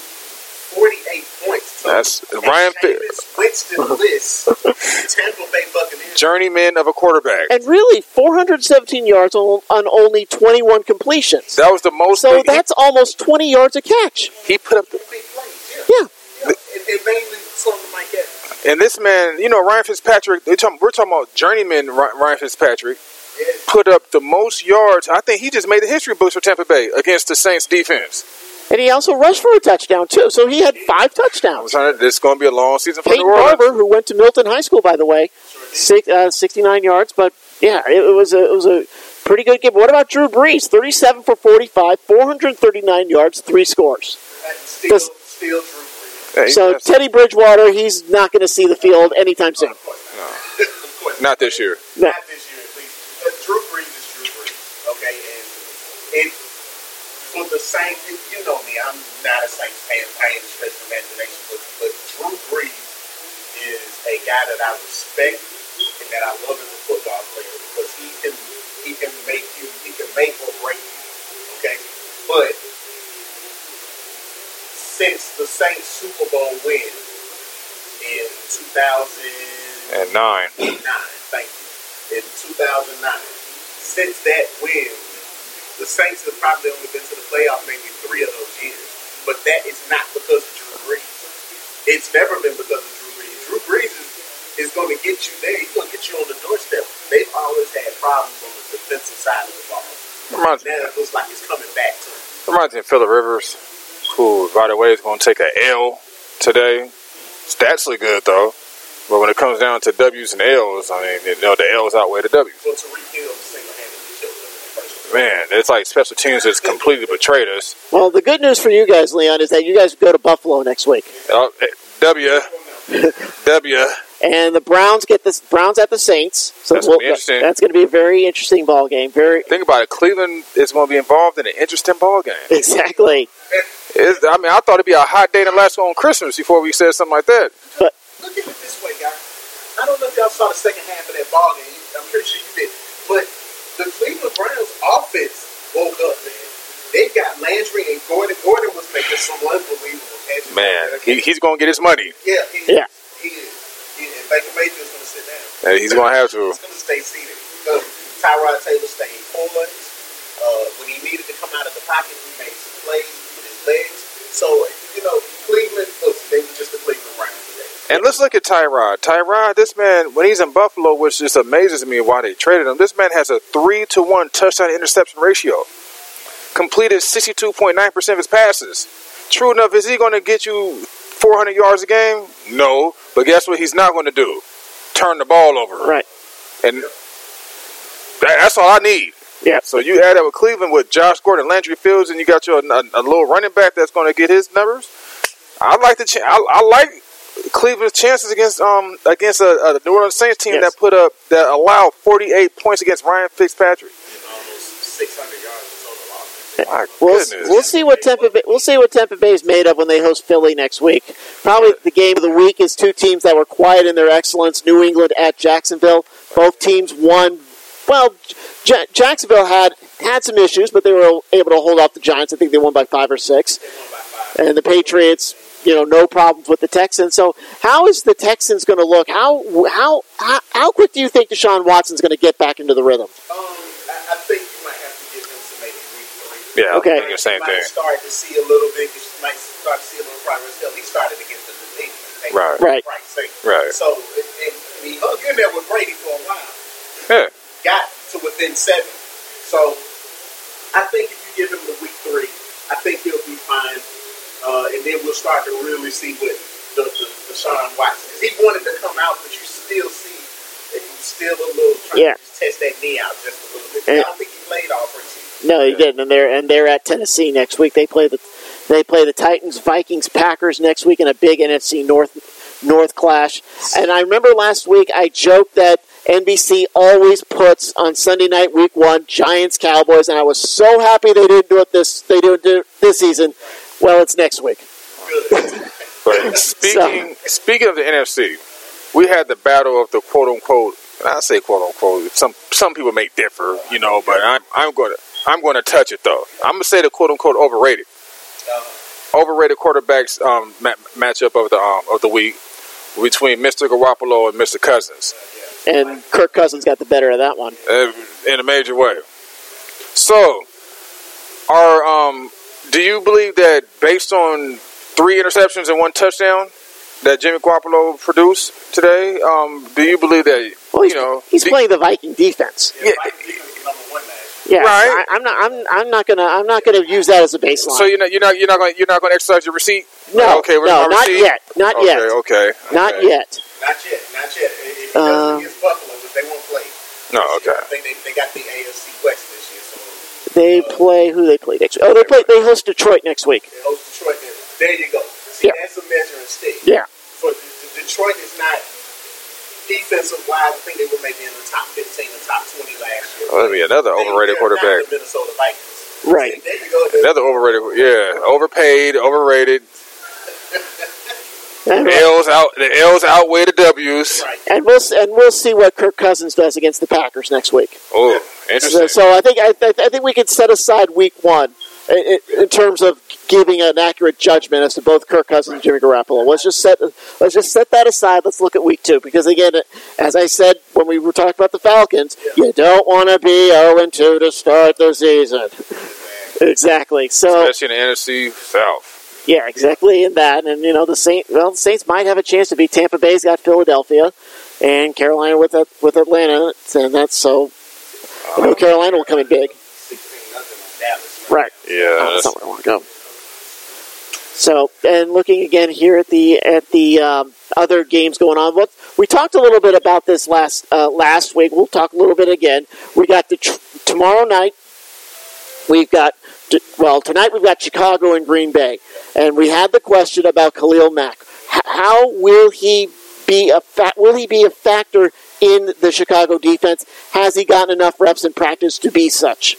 forty-eight points. So That's Ryan Fitz. Winston List, Tampa Bay Buccaneers. Journeyman of a quarterback. And really, four hundred seventeen yards on, on only twenty-one completions. That was the most. So he, that's almost twenty yards a catch. he put up. Big plays, yeah. Yeah. yeah. And, and mainly something like that. And this man, you know, Ryan Fitzpatrick. They talking, we're talking about journeyman Ryan Fitzpatrick. Yeah. Put up the most yards. I think he just made the history books for Tampa Bay against the Saints defense. And he also rushed for a touchdown, too. So he had five I'm touchdowns. trying to, this is going to be a long season for Peyton New Orleans. Barber, who went to Milton High School, by the way, six, uh, sixty-nine yards. But, yeah, it, it was a it was a pretty good game. What about Drew Brees? thirty-seven for forty-five, four hundred thirty-nine yards, three scores. Still, Does- still Drew Brees. Hey, So that's- Teddy Bridgewater, he's not going to see the field anytime soon. Of course not. Of course not this year. No. Not this year, at least. But Drew Brees is Drew Brees, okay? And it, for the Saints, you know me, I'm not a Saints fan by any stretch of imagination, but, but Drew Brees is a guy that I respect and that I love as a football player because he can he can make you he can make or break you, okay? But since the Saints Super Bowl win in two thousand And nine. nine, thank you, in two thousand nine, since that win, the Saints have probably only been to the playoff maybe three of those years. But that is not because of Drew Brees. It's never been because of Drew Brees. Drew Brees is, is going to get you there. He's going to get you on the doorstep. They've always had problems on the defensive side of the ball. Reminds, Now it looks like it's coming back to him. reminds me of Phillip Rivers, who, by the way, is going to take an L today. Stats look good, though. But when it comes down to W's and L's, I mean, you know, the L's outweigh the W's. Well, Tariq Hill single-handedly killed them in the first one. Man, it's like special teams has completely betrayed us. Well, the good news for you guys, Leon, is that you guys go to Buffalo next week. Uh, w. W. And the Browns get the Browns at the Saints. So That's gonna be interesting. That's going to be a very interesting ball game. Very Think about it. Cleveland is going to be involved in an interesting ball game. exactly. It's, I mean, I thought it'd be a hot day to last on Christmas before we said something like that. But Look at it this way, guys. I don't know if y'all saw the second half of that ball game. I'm pretty sure you did. But the Cleveland Browns offense woke up, man. They got Landry and Gordon. Gordon was making some unbelievable catches. Man, he, he's going to get his money. Yeah, he Yeah. is. He is. He, and Baker Mayfield's going to sit down. And he's going to have to. He's going to stay seated. Because Tyrod Taylor stayed poised. Uh, when he needed to come out of the pocket, he made some plays with his legs. So, you know, Cleveland, look, they were just the Cleveland Browns today. And let's look at Tyrod. Tyrod, this man, when he's in Buffalo, which just amazes me why they traded him, this man has a three to one touchdown interception ratio. Completed sixty-two point nine percent of his passes. True enough, is he going to get you four hundred yards a game? No. But guess what he's not going to do? Turn the ball over. right. And that, that's all I need. Yeah. So you add that with Cleveland with Josh Gordon, Landry Fields, and you got your a, a little running back that's going to get his numbers. I like the ch- I, I like Cleveland's chances against um against a, a New Orleans Saints team Yes. that put up that allowed forty-eight points against Ryan Fitzpatrick. Almost six hundred yards of total offense. My We'll, goodness. we'll see what Tampa Bay, we'll see what Tampa Bay is made of when they host Philly next week. Probably the game of the week is two teams that were quiet in their excellence. New England at Jacksonville. Both teams won. Well, J- Jacksonville had had some issues, but they were able to hold off the Giants. I think they won by five or six. They won by five. And the Patriots, you know, no problems with the Texans. So how is the Texans going to look? How how how, how quick do you think Deshaun Watson's going to get back into the rhythm? Um, I, I think you might have to give him some maybe week three. Yeah, Okay. I'm thinking the same you thing. might start to see a little bit. You might start to see a little progress. Hell, he started against the New England. Right. Right. Right. So, and, and he hung in there with Brady for a while. Yeah. Got to within seven. So, I think if you give him the week three, I think he'll be fine. Uh, and then we'll start to really see what the, the, the Deshaun Watson. Because he wanted to come out, but you still see that he's still a little trying Yeah. to just test that knee out just a little bit. Yeah. I don't think he played all preseason. No, he didn't. And they're and they're at Tennessee next week. They play the they play the Titans, Vikings, Packers next week in a big N F C North North clash. And I remember last week I joked that N B C always puts on Sunday night, week one, Giants Cowboys, and I was so happy they didn't do it this they didn't do it this season. Well, it's next week. Good. But speaking speaking of the N F C, we had the battle of the quote unquote. And I say quote unquote. Some some people may differ, you know, but I'm I'm going to I'm going to touch it though. I'm going to say the quote unquote overrated. Uh, Overrated quarterbacks um, ma- matchup of the um, of the week between Mister Garoppolo and Mister Cousins. And Kirk Cousins got the better of that one. Uh, in a major way. So, are um, do you believe that based on three interceptions and one touchdown that Jimmy Garoppolo produced today, um, do you believe that Well, he's, you know he's the- playing the Viking defense. yeah, Yeah. Vikings defense is number one last year. Yeah, Right. I, I'm not. I'm. I'm not gonna. I'm not gonna use that as a baseline. So you're not you're not you're not going you're not going to exercise your receipt? no, Okay. Where's no, my not receipt? yet. Not okay, yet. Okay. Not okay. yet. Not yet. Not yet. If he Uh, does against Buffalo, which they won't play. No. this year, Okay. I think they, they got the A F C West this year, so They play who they play next week. Oh, they play. They host Detroit next week. they host Detroit. There you go. See, Yeah. that's a measuring stick. Yeah. For the, the Detroit is not defensive wise. I think they were maybe in the top fifteen, the top twenty last year. Well, that'd be another They- overrated they're quarterback. not the Minnesota Vikings. Right. There you go. The- Another overrated. Yeah. Overpaid. Overrated. And, The L's out. The L's outweigh the W's. Right. and we'll and we'll see what Kirk Cousins does against the Packers next week. Oh, So, interesting. so I think I, I think we could set aside week one in, in terms of giving an accurate judgment as to both Kirk Cousins and Jimmy Garoppolo. Let's just set let's just set that aside. Let's look at week two because again, as I said when we were talking about the Falcons, you don't want to be zero and two to start the season. Exactly. So Especially in the N F C South. yeah, exactly in that, and you know the Saint. Well, the Saints might have a chance to beat Tampa Bay's got Philadelphia, and Carolina with with Atlanta, and that's so. I know Carolina will come in big. sixteen nothing on Dallas. Right. Yeah. Oh, that's- that's not where I want to go. So, and looking again here at the at the um, other games going on, what we talked a little bit about this last uh, last week. We'll talk a little bit again. We got the tr- tomorrow night. We've got well tonight. We've got Chicago and Green Bay, and we had the question about Khalil Mack. H- how will he be a fa- will he be a factor in the Chicago defense? Has he gotten enough reps in practice to be such?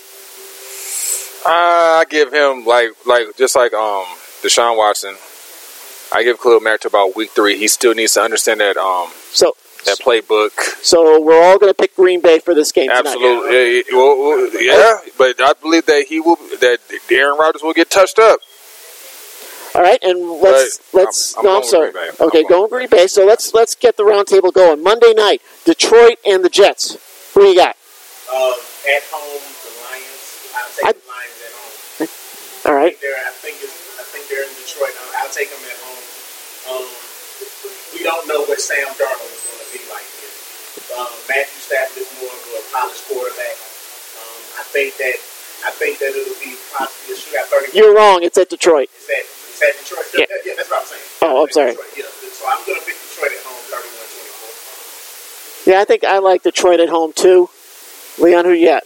I give him like like just like um Deshaun Watson. I give Khalil Mack to about week three. He still needs to understand that um So, that playbook. so we're all going to pick Green Bay for this game tonight. Absolutely, yeah, yeah, well, well, yeah. But I believe that he will that Aaron Rodgers will get touched up. All right, and let's But let's. I'm- I'm no, I'm going sorry. Green Bay. Okay, I'm going Green Bay. So let's let's get the roundtable going. Monday night, Detroit and the Jets. Who you got? Uh, at home, the Lions. I'll take I- the Lions at home. All right. They're, I think it's, I think they're in Detroit. I'll, I'll take them at home. Um, we don't know what Sam Darnold is going to be like here. Um, Matthew Stafford is more of a polished quarterback. Um, I think that I think that it'll be possibly a shootout. thirty. You're wrong. It's at Detroit. Is that is that Detroit? Yeah. Yeah, yeah, that's what I'm saying. Oh, I'm sorry. Detroit, yeah, so I'm going to pick Detroit at home, thirty-one twenty-four. Yeah, I think I like Detroit at home too. Leon, who you got?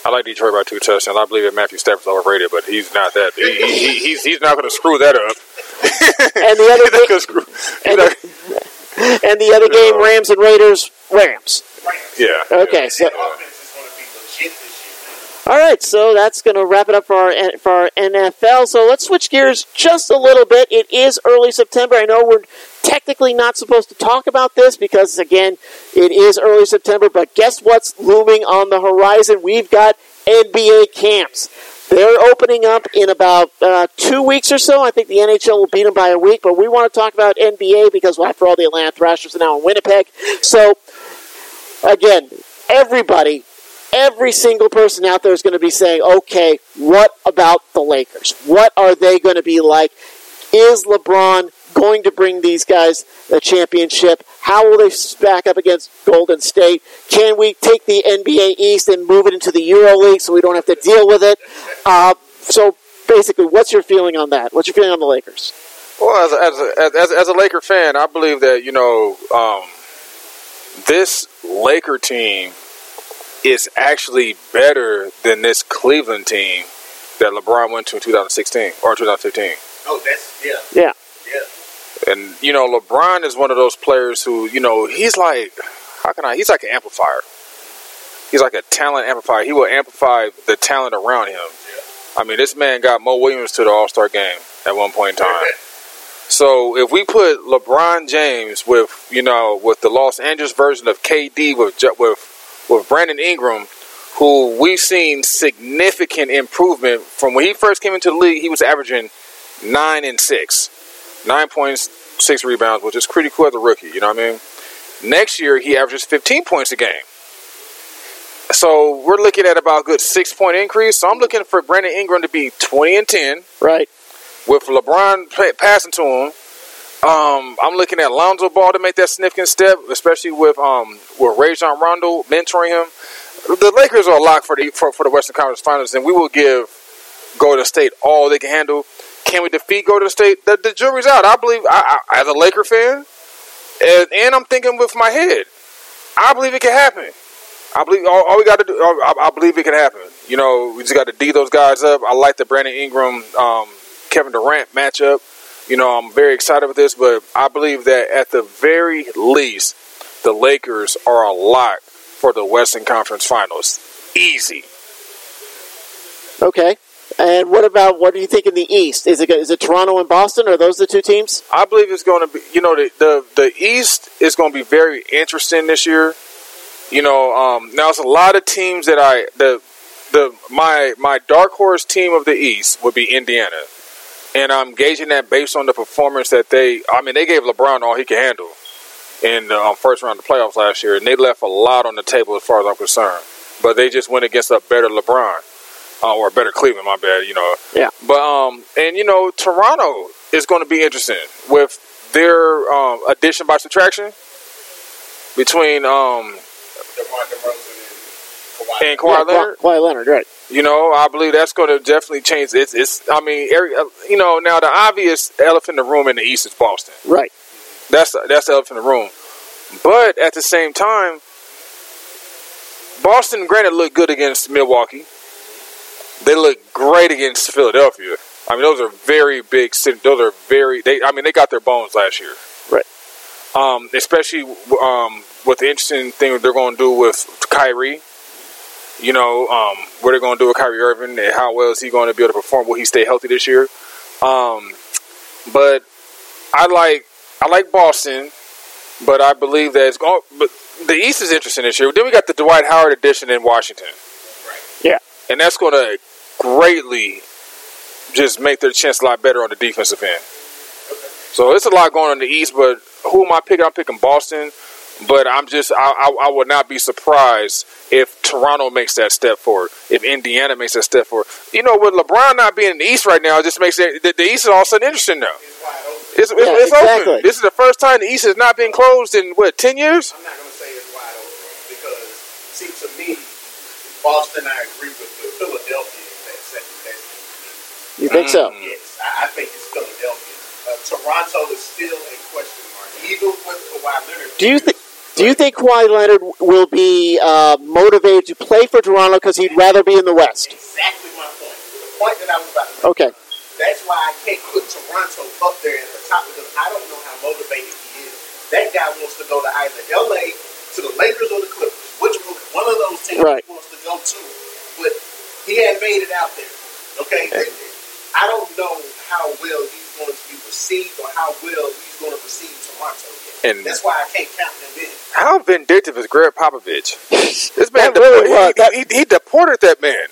I like Detroit by two touchdowns. I believe that Matthew Stafford's overrated, but he's not that. He, he, he's he's not going to screw that up. And the other game, screw, and, the, and the other game, Rams and Raiders, Rams. Rams. Yeah. Okay, yeah. so. That offense is going to be legit this year. All right, so that's going to wrap it up for our for our N F L. So let's switch gears just a little bit. It is early September. I know we're technically not supposed to talk about this because, again, it is early September. But guess what's looming on the horizon? We've got N B A camps. They're opening up in about uh, two weeks or so. I think the N H L will beat them by a week. But we want to talk about N B A because, well, after all, the Atlanta Thrashers are now in Winnipeg. So, again, everybody... Every single person out there is going to be saying, okay, what about the Lakers? What are they going to be like? Is LeBron going to bring these guys the championship? How will they stack up against Golden State? Can we take the N B A East and move it into the EuroLeague so we don't have to deal with it? Uh, so basically, what's your feeling on that? What's your feeling on the Lakers? Well, as a, as a, as, as a Laker fan, I believe that, you know, um, this Laker team is actually better than this Cleveland team that LeBron went to in two thousand sixteen or twenty fifteen. Oh, that's, yeah. Yeah. Yeah. And, you know, LeBron is one of those players who, you know, he's like, how can I, he's like an amplifier. He's like a talent amplifier. He will amplify the talent around him. Yeah. I mean, this man got Mo Williams to the All-Star game at one point in time. So if we put LeBron James with, you know, with the Los Angeles version of K D with with with Brandon Ingram, who we've seen significant improvement from when he first came into the league. He was averaging nine and six, nine points, six rebounds, which is pretty cool as a rookie. You know what I mean? Next year he averages fifteen points a game. So we're looking at about a good six point increase. So I'm looking for Brandon Ingram to be twenty and ten, right? With LeBron play, passing to him. Um, I'm looking at Lonzo Ball to make that significant step, especially with um, with Rajon Rondo mentoring him. The Lakers are a lock for the for, for the Western Conference Finals, and we will give Golden State all they can handle. Can we defeat Golden State? The, the jury's out. I believe, I, I, as a Laker fan, and, and I'm thinking with my head, I believe it can happen. I believe all, all we got to do. I, I believe it can happen. You know, we just got to D those guys up. I like the Brandon Ingram, um, Kevin Durant matchup. You know, I'm very excited with this, but I believe that at the very least, the Lakers are a lock for the Western Conference Finals. Easy. Okay. And what about, what do you think in the East? Is it is it Toronto and Boston? Are those the two teams? I believe it's going to be, you know, the, the, the East is going to be very interesting this year. You know, um, now it's a lot of teams that I, the, the, my, my dark horse team of the East would be Indiana. And I'm gauging that based on the performance that they, I mean, they gave LeBron all he could handle in the um, first round of the playoffs last year. And they left a lot on the table as far as I'm concerned. But they just went against a better LeBron. Uh, or a better Cleveland, my bad, you know. Yeah. But, um, and, you know, Toronto is going to be interesting with their um, addition by subtraction between um, DeMar DeRozan and and Kawhi yeah, Leonard. Kawhi Leonard, right. You know, I believe that's going to definitely change. It's, it's I mean, every, you know, now the obvious elephant in the room in the East is Boston. Right. That's, that's the elephant in the room. But at the same time, Boston, granted, looked good against Milwaukee. They look great against Philadelphia. I mean, those are very big cities. Those are very. They. I mean, they got their bones last year, right? Um, especially um, with the interesting thing they're going to do with Kyrie. You know, um, what they're going to do with Kyrie Irving and how well is he going to be able to perform? Will he stay healthy this year? Um, but I like I like Boston, but I believe that it's going. But the East is interesting this year. Then we got the Dwight Howard edition in Washington. Yeah. And that's going to greatly just make their chance a lot better on the defensive end. So it's a lot going on in the East, but who am I picking? I'm picking Boston. But I'm just, I, I, I would not be surprised if Toronto makes that step forward, if Indiana makes that step forward. You know, with LeBron not being in the East right now, it just makes it, the, the East is all of a sudden interesting now. It's, it's, yeah, it's exactly. open. This is the first time the East has not been closed in, what, ten years? I'm not going to say it's wide open because, see, to me, Boston, I agree with, but Philadelphia is that second best team. You think so? Yes, I, I think it's Philadelphia. Uh, Toronto is still a question mark, even with Kawhi Leonard. Do you think? Do you think Kawhi Leonard will be uh, motivated to play for Toronto because he'd rather be in the West? Exactly my point. The point that I was about to make. Okay. That's why I can't put Toronto up there at the top because I don't know how motivated he is. That guy wants to go to either L A, to the Lakers, or the Clippers. Which one of those teams right. he wants to go to? But he hadn't made it out there. Okay? I don't know how well he's going to be received or how well he's going to receive Toronto yet. And that's why I can't count him in. How vindictive is Greg Popovich? This man, that really deported, was. That, he, he, he deported that man.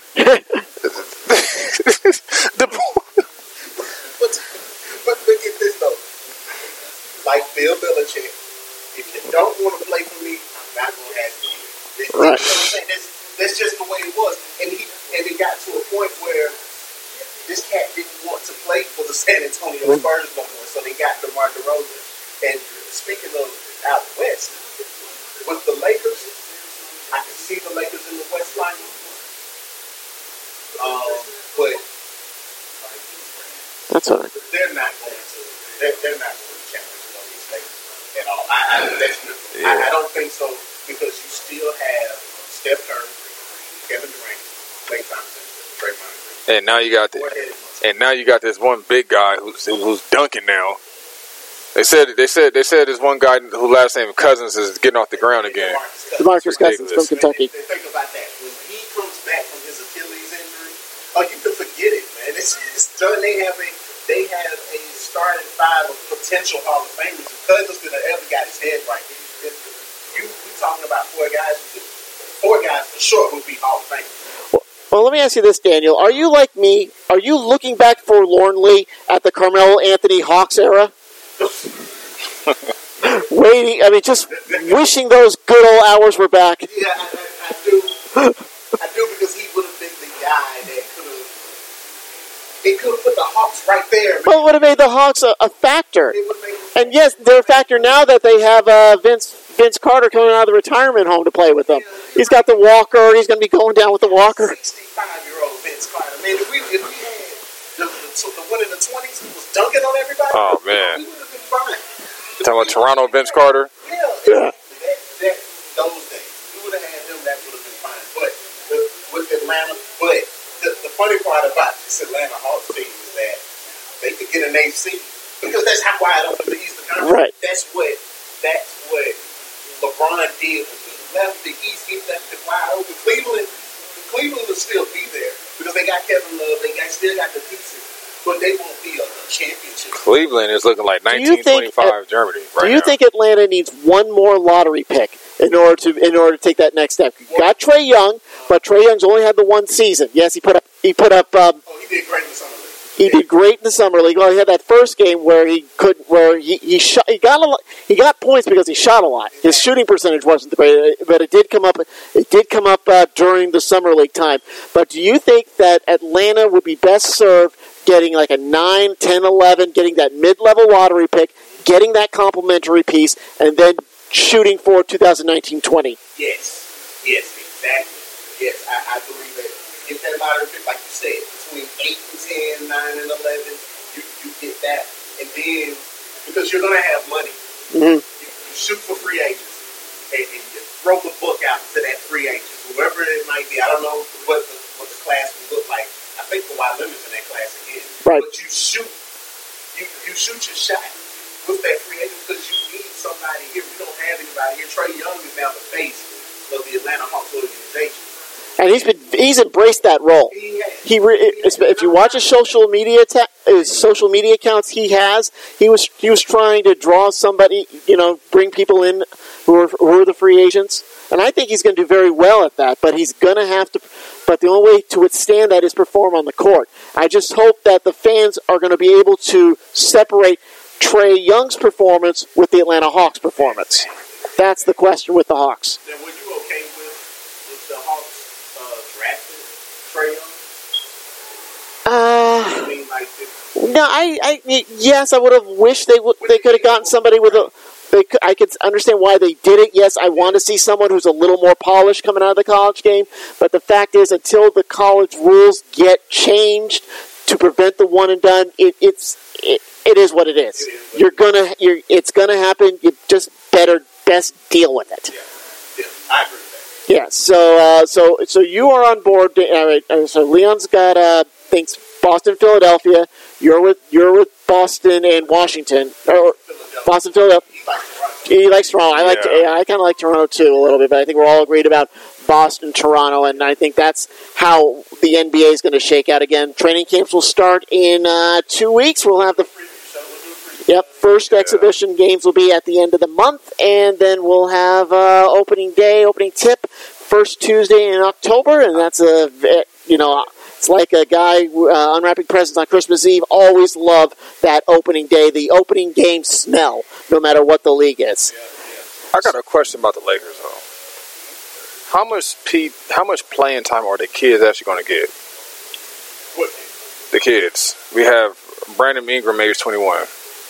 Deported. But, but look at this though. Like Bill Belichick, if you don't want to play for me, I'm not going to have you here. That's, right. You know what I'm saying? That's, that's just the way it was. And he and it got to a point where this cat didn't want to play for the San Antonio Spurs no more, so they got DeMar DeRozan. And speaking of out west, with the Lakers, I can see the Lakers in the West line. Um, but that's all right. They're not going to. They're, they're not going to challenge those Lakers at all. I, I, that's, yeah. I, I don't think so because you still have Steph Curry, Kevin Durant, Klay Thompson, Draymond Green. And now you got the, and now you got this one big guy who's who's dunking now. They said they said they said this one guy who last name Cousins is getting off the ground again. DeMarcus Cousins from Kentucky. Think about that. When he comes back from his Achilles injury, oh, you can forget it, man. It's, it's done. They have a they have a starting five of potential Hall of Famers. Cousins could have ever got his head right. You we talking about four guys who could, four guys for sure would be Hall of Famers. Well, let me ask you this, Daniel. Are you like me? Are you looking back forlornly at the Carmelo Anthony Hawks era? Waiting, I mean, just wishing those good old hours were back. Yeah, I, I, I do. I do because he would have been the guy that could have. It could have put the Hawks right there. Man. Well, it would have made the Hawks a, a factor. And yes, they're a factor now that they have uh, Vince Vince Carter coming out of the retirement home to play with them. He's got the walker. He's going to be going down with the walker. sixty-five-year-old Vince Carter. Man, if we, if we had the, the, the one in the twenties who was dunking on everybody, oh, man. we would have been fine. You talking about Toronto Vince Carter? Yeah, yeah. That, that, those days. We would have had him, that would have been fine. But the, with Atlanta, but the, the funny part about this Atlanta Hawks team is that they could get an A C because that's how wide open the Eastern Conference. Right. That's what that's what LeBron did when he left the East. He left it wide open. Cleveland, Cleveland will still be there because they got Kevin Love. They got still got the pieces. But they won't be a championship. Cleveland is looking like nineteen twenty-five Germany right Do you now. think Atlanta needs one more lottery pick in order to in order to take that next step? You got Trae Young, but Trae Young's only had the one season. Yes, he put up. He put up. Um, oh, he did great in the summer league. He did great in the summer league. Well, he had that first game where he could, where he he shot. He got a lot, he got points because he shot a lot. His shooting percentage wasn't the great, but it did come up. It did come up uh, during the summer league time. But do you think that Atlanta would be best served getting like a nine, ten, eleven, getting that mid-level lottery pick, getting that complimentary piece, and then shooting for twenty nineteen twenty? Yes. Yes, exactly. Yes, I, I believe that. Get that lottery pick, like you said, between eight and ten, nine and eleven, you, you get that. And then, because you're going to have money, mm-hmm. you, you shoot for free agents, and, and you throw the book out to that free agent, whoever it might be. I don't know what the, what the class would look like. I think Kawhi Leonard's in that class again. Right. But you shoot, you, you shoot your shot with that free agent because you need somebody here. We don't have anybody here. Trae Young is now the face of the Atlanta Hawks organization. And he's been he's embraced that role. He, he re, if you watch his social media ta- his social media accounts, he has he was he was trying to draw somebody, you know, bring people in who are who are the free agents, and I think he's going to do very well at that. But he's going to have to. But the only way to withstand that is perform on the court. I just hope that the fans are going to be able to separate Trae Young's performance with the Atlanta Hawks' performance. That's the question with the Hawks. Then were you okay with, with the Hawks drafting Trae Young? Uh, I mean, like, no, I, I, yes, I would have wished they would. They could have gotten somebody with a. They could, I could understand why they did it. Yes, I want to see someone who's a little more polished coming out of the college game. But the fact is, until the college rules get changed to prevent the one and done, it, it's it, it is what it is. You're gonna, you're, it's gonna happen. You just better best deal with it. Yeah, yeah, I agree with that. Yeah, so uh, so so you are on board. All right, uh, so Leon's got uh, thinks Boston, Philadelphia. You're with you're with Boston and Washington, or Boston, Philadelphia. He likes Toronto. I like. Yeah. Yeah, I kind of like Toronto too a little bit, but I think we're all agreed about Boston, Toronto, and I think that's how the N B A is going to shake out again. Training camps will start in uh, two weeks. We'll have the Yep, first exhibition games will be at the end of the month, and then we'll have uh, opening day, opening tip, first Tuesday in October, and that's a, you know, it's like a guy uh, unwrapping presents on Christmas Eve. Always love that opening day, the opening game smell, no matter what the league is. I got a question about the Lakers, though. How much Pete, how much playing time are the kids actually going to get? What? The kids. We have Brandon Ingram, age twenty-one.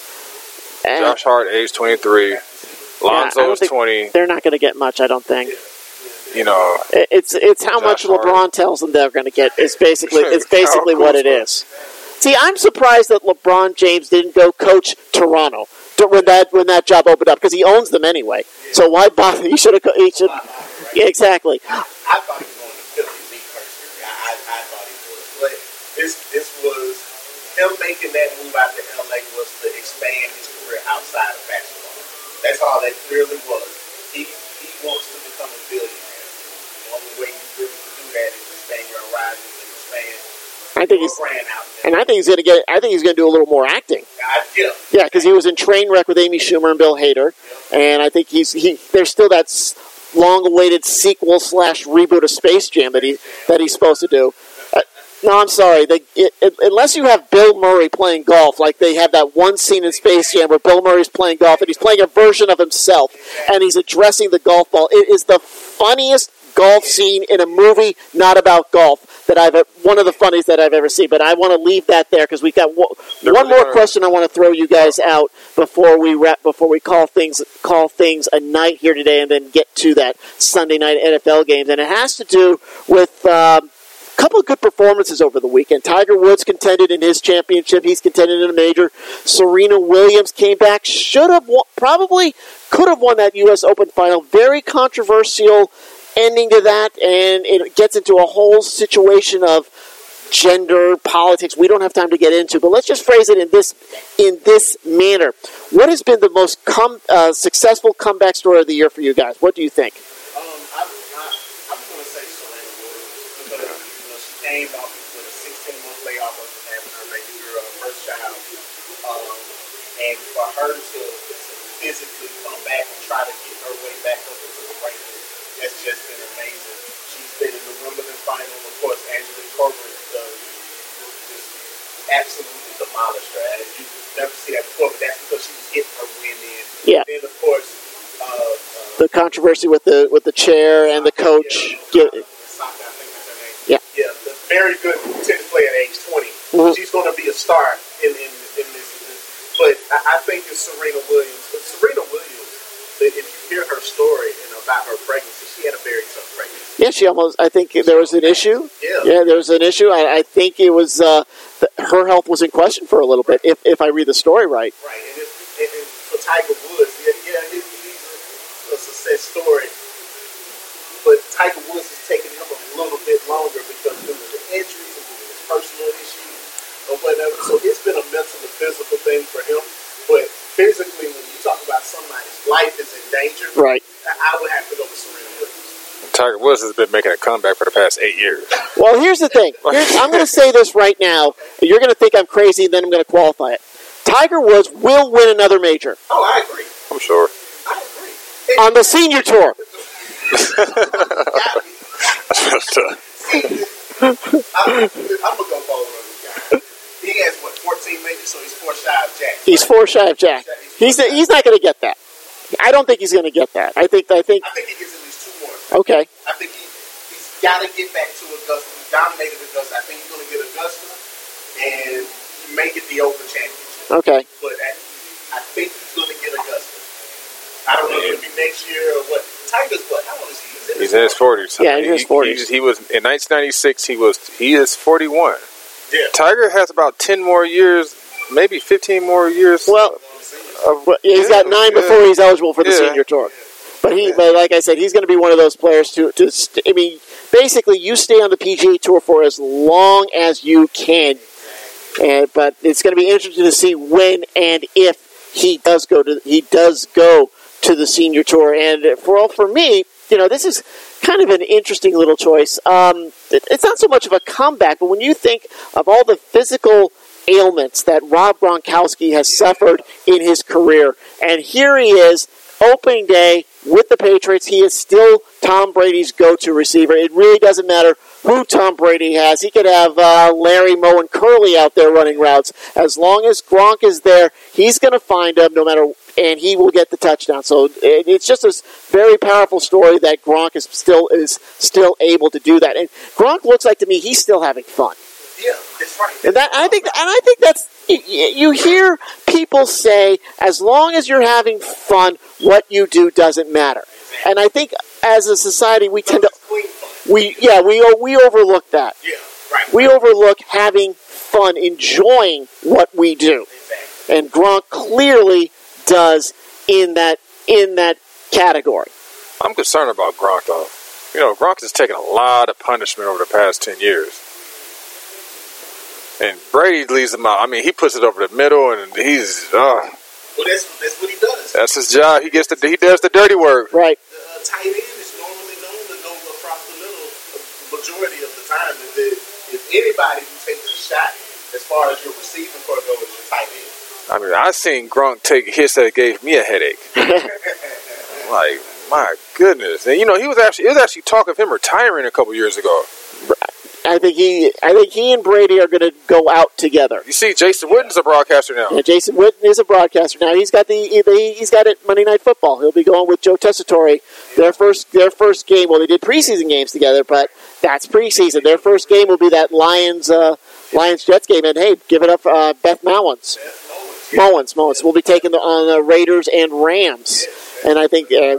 And, Josh Hart, age twenty-three. yeah, Lonzo I don't is think twenty. They're not going to get much, I don't think. You know, It- It's it's how much Josh Hart. LeBron tells them they're going to get. It's basically it's basically How what it cool. is. See, I'm surprised that LeBron James didn't go coach Toronto to- when that when that job opened up because he owns them anyway. So why bother? He should have. He should. Yeah, exactly. I, I thought he was going to Philly, me personally. I, I, I thought he was. But this this was him making that move out to L A was to expand his career outside of basketball. That's all that clearly was. He he wants to become a billionaire. The only way you really do that is expand your horizons and expand I think your he's brand out there. and I think he's going to get. I think he's going to do a little more acting. I, yeah. Yeah, because he was in Trainwreck with Amy Schumer and Bill Hader, and I think he's he. There's still that s- long-awaited sequel slash reboot of Space Jam that he that he's supposed to do. Uh, no, I'm sorry. They, it, it, unless you have Bill Murray playing golf, like they have that one scene in Space Jam where Bill Murray's playing golf and he's playing a version of himself and he's addressing the golf ball. It is the funniest golf scene in a movie not about golf that I've one of the funniest that I've ever seen. But I want to leave that there because we've got one, one more question I want to throw you guys out before we wrap before we call things call things a night here today and then get to that Sunday night N F L games, and it has to do with um, a couple of good performances over the weekend. Tiger Woods contended in his championship. He's contended in a major. Serena Williams came back. Should have won, probably could have won that U S Open final. Very controversial ending to that, and it gets into a whole situation of gender politics we don't have time to get into, but let's just phrase it in this in this manner. What has been the most com- uh, successful comeback story of the year for you guys? What do you think? Um, I, I, I'm going to say Serena Williams because you know, she came off with a sixteen month layoff of having her baby girl, her first child, um, and for her to, to physically come back and try to get her way back up into the rankings, that's just been amazing. She's been in the Wimbledon final, of course. Angelique Kerber uh, just absolutely demolished her. And you never see that before, but that's because she was getting her win in. Yeah. And then, of course, uh, uh, The controversy with the with the chair and the coach. Yeah, Get, Saka, I think that's her name. Yeah. Yeah, the very good tennis player at age twenty. Mhm. She's going to be a star in, in, in this. In this. But I, I think it's Serena Williams. But Serena Williams, if you hear her story and about her pregnancy, she had a very tough pregnancy. yeah, she almost. I think there was an issue. Yeah. Yeah, there was an issue. I, I think it was uh, th- her health was in question for a little bit. If if I read the story right. Right, and, if, and, and for Tiger Woods, yeah, yeah he, he's a, a success story. But Tiger Woods is taking him a little bit longer because due to the injuries and due to his personal issues or whatever. So it's been a mental and physical thing for him. But physically, when you talk about somebody's life is in danger, Right. I, I would have to go with Serena Williams. Tiger Woods has been making a comeback for the past eight years. Well, here's the thing. Here's, I'm going to say this right now. You're going to think I'm crazy, and then I'm going to qualify it. Tiger Woods will win another major Oh, I agree. I'm sure. I agree. on the senior tour. I'm, I'm gonna go forward on this guy. He has what, fourteen majors, so he's four shy of Jack. He's four shy of Jack. He's he's not going to get that. I don't think he's going to get that. I think I think I think he gets at least two more. okay. I think he he's got to get back to Augusta. He dominated Augusta. I think he's going to get Augusta, and he may get the Open Championship. Okay. But I, I think he's going to get Augusta. I don't know if it'll be next year or what. Tiger's what? How old is he? He's in his forties. Yeah, he's in his forties. He, he was in nineteen ninety-six. He was he is forty-one. Yeah. Tiger has about ten more years, maybe fifteen more years. Well, of, well, yeah, he's got nine yeah. before he's eligible for the Yeah. senior tour. But he, but like I said, he's going to be one of those players to, to. St- I mean, basically, you stay on the P G A Tour for as long as you can. And but it's going to be interesting to see when and if he does go to he does go to the Senior Tour. And for for me, you know, this is kind of an interesting little choice. Um, it, it's not so much of a comeback, but when you think of all the physical ailments that Rob Gronkowski has suffered in his career, and here he is, opening day with the Patriots, he is still Tom Brady's go-to receiver. It really doesn't matter who Tom Brady has. He could have uh, Larry, Moe, and Curly out there running routes. As long as Gronk is there, he's going to find him no matter, and he will get the touchdown. So it, it's just a very powerful story that Gronk is still is still able to do that. And Gronk looks like to me he's still having fun. Yeah, that's right. And that I think, and I think that's you, you hear people say, as long as you're having fun, what you do doesn't matter. And I think as a society, we tend to we yeah we we overlook that. Yeah, right. We overlook having fun, enjoying what we do, and Gronk clearly does in that in that category. I'm concerned about Gronk though. You know, Gronk has taken a lot of punishment over the past ten years. And Brady leaves him out. I mean, he puts it over the middle, and he's uh, well. That's that's what he does. That's his job. He gets the he does the dirty work. Right. The uh, tight end is normally known to go across the middle the majority of the time. If, it, if anybody who takes a shot, as far as your receiving core goes, is your tight end. I mean, I seen Gronk take hits that gave me a headache. Like, my goodness. And you know, he was actually it was actually talk of him retiring a couple years ago. I think he, I think he and Brady are going to go out together. You see, Jason Witten's a broadcaster now. Yeah, Jason Witten is a broadcaster now. He's got the, he's got it Monday Night Football. He'll be going with Joe Tessitore. Their first, their first game. Well, they did preseason games together, but that's preseason. Their first game will be that Lions, uh, Lions Jets game. And hey, give it up, uh, Beth Mowins. Mowins, Mowins. We'll be taking the, on the Raiders and Rams, and I think. Uh,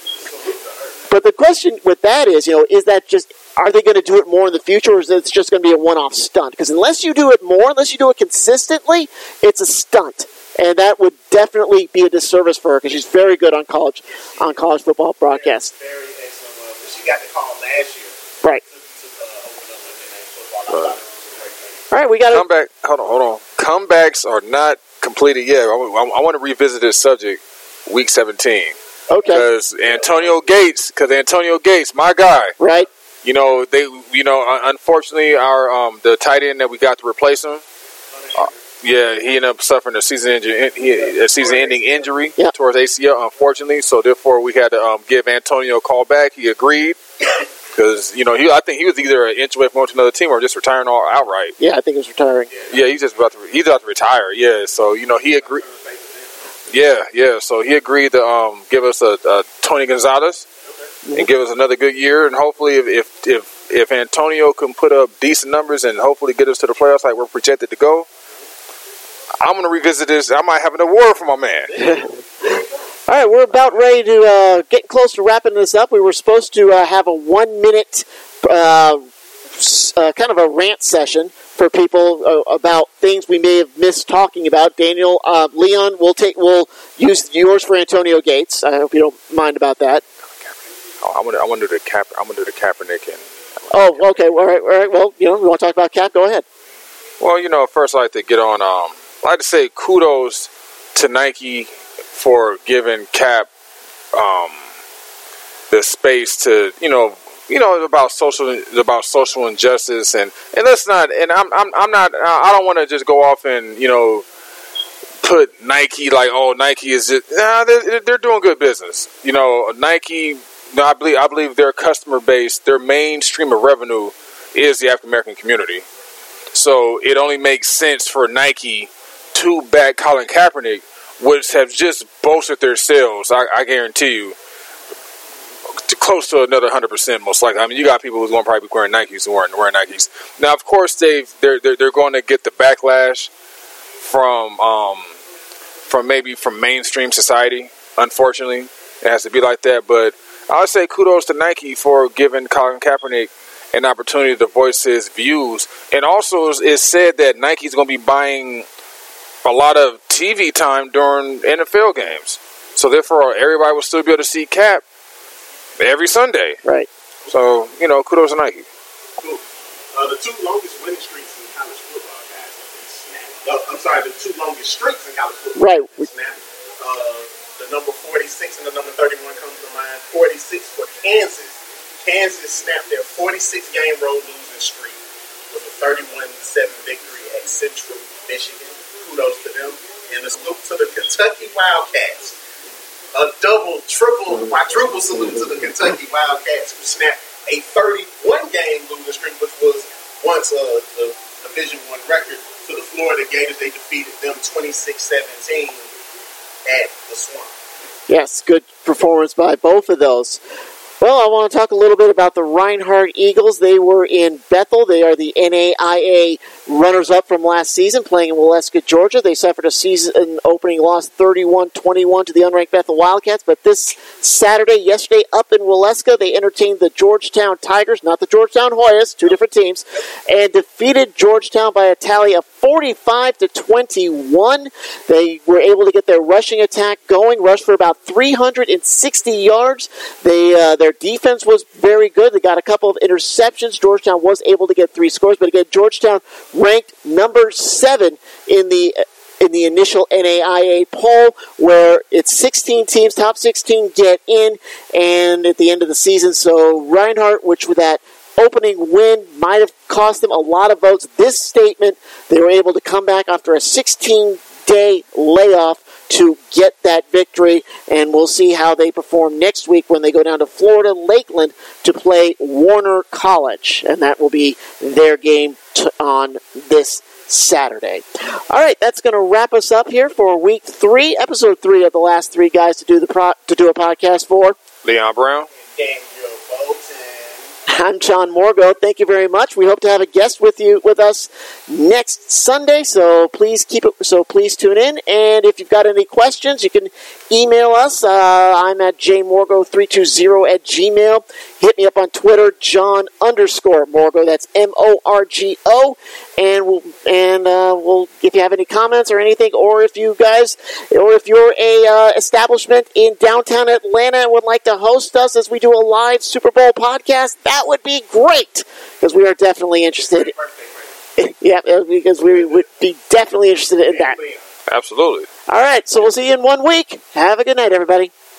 but the question with that is, you know, is that just? Are they going to do it more in the future, or is it just going to be a one-off stunt? Because unless you do it more, unless you do it consistently, it's a stunt, and that would definitely be a disservice for her because she's very good on college, on college football broadcasts. Very, very excellent. Uh, she got the call last year. Right. To, to uh, open up Monday Night Football. I thought it was a great thing. All right, we got to come back. Hold on, hold on. Comebacks are not completed yet. I, I, I want to revisit this subject. Week seventeen. Okay. Because Antonio Gates, because Antonio Gates, my guy. Right. You know, they. You know, unfortunately, our um, the tight end that we got to replace him. Uh, yeah, he ended up suffering a season injury, a season-ending injury yep. towards A C L. Unfortunately, so therefore we had to um, give Antonio a call back. He agreed because you know he. I think he was either an inch away from going to another team or just retiring all outright. Yeah, I think he was retiring. Yeah, he's just about to. He's about to retire. Yeah, so you know he agreed. Yeah, yeah. So he agreed to um, give us a, a Tony Gonzalez. And give us another good year, and hopefully, if, if if if Antonio can put up decent numbers and hopefully get us to the playoffs like we're projected to go, I'm going to revisit this. I might have an award for my man. All right, we're about ready to uh, get close to wrapping this up. We were supposed to uh, have a one-minute uh, uh, kind of a rant session for people uh, about things we may have missed talking about. Daniel, uh, Leon, we'll take we'll use yours for Antonio Gates. I hope you don't mind about that. Oh, I want to. I want to do the Cap. I want to do the Kaepernick. And oh, okay. All right. All right. Well, you know, we want to talk about Cap. Go ahead. Well, you know, first I like to get on. Um, I like to say kudos to Nike for giving Cap um, the space to, you know, you know about social about social injustice and, and let's not. And I'm I'm I'm not. I don't want to just go off and you know put Nike like oh Nike is just nah, they're, they're doing good business. You know, Nike. No, I believe I believe their customer base, their main stream of revenue is the African American community. So it only makes sense for Nike to back Colin Kaepernick, which have just bolstered their sales. I, I guarantee you, to close to another hundred percent, most likely. I mean, you got people who's going to probably be wearing Nikes who aren't wearing Nikes. Now, of course, they've they're they're, they're going to get the backlash from um from maybe from mainstream society. Unfortunately, it has to be like that, but. I would say kudos to Nike for giving Colin Kaepernick an opportunity to voice his views. And also, it's said that Nike's going to be buying a lot of T V time during N F L games. So, therefore, everybody will still be able to see Cap every Sunday. Right. So, you know, kudos to Nike. Cool. Uh, the two longest winning streaks in college football, guys, have been snapped. Oh, I'm sorry, the two longest streaks in college football Right. have been snapped. Uh, the number forty-six and the number thirty-one comes to mind. forty-six for Kansas. Kansas snapped their forty-six game road losing streak with a thirty-one seven victory at Central Michigan. Kudos to them. And a salute to the Kentucky Wildcats. A double, triple, quadruple salute to the Kentucky Wildcats, who snapped a thirty-one game losing streak, which was once uh, the Division One record, to the Florida Gators. They defeated them twenty-six seventeen at the Swamp. Yes, good performance by both of those. Well, I want to talk a little bit about the Reinhardt Eagles. They were in Bethel. They are the N A I A runners-up from last season, playing in Waleska, Georgia. They suffered a season opening loss thirty-one twenty-one to the unranked Bethel Wildcats, but this Saturday, yesterday, up in Waleska, they entertained the Georgetown Tigers, not the Georgetown Hoyas, two different teams, and defeated Georgetown by a tally of forty-five to twenty-one. They were able to get their rushing attack going, rushed for about three hundred sixty yards. They uh, their defense was very good. They got a couple of interceptions. Georgetown was able to get three scores, but again, Georgetown ranked number seven in the in the initial N A I A poll, where it's sixteen teams, top sixteen get in, and at the end of the season, so Reinhardt, which with that opening win might have cost them a lot of votes. This statement, they were able to come back after a sixteen-day layoff to get that victory, and we'll see how they perform next week when they go down to Florida Lakeland to play Warner College, and that will be their game t- on this Saturday. All right, that's going to wrap us up here for week three, episode three of the last three guys to do the pro- to do a podcast for. Leon Brown. Daniel Bolton. I'm John Morgo. Thank you very much. We hope to have a guest with you with us next Sunday, so please keep it. So please tune in. And if you've got any questions, you can email us. Uh, I'm at jmorgo three two zero at gmail. Hit me up on Twitter, John underscore Morgo. That's M O R G O. And we'll and uh, we'll if you have any comments or anything, or if you guys, or if you're a uh, establishment in downtown Atlanta and would like to host us as we do a live Super Bowl podcast, that would be great, because we are definitely interested. Yeah, because we would be definitely interested in that. Absolutely. All right, so we'll see you in one week. Have a good night, everybody.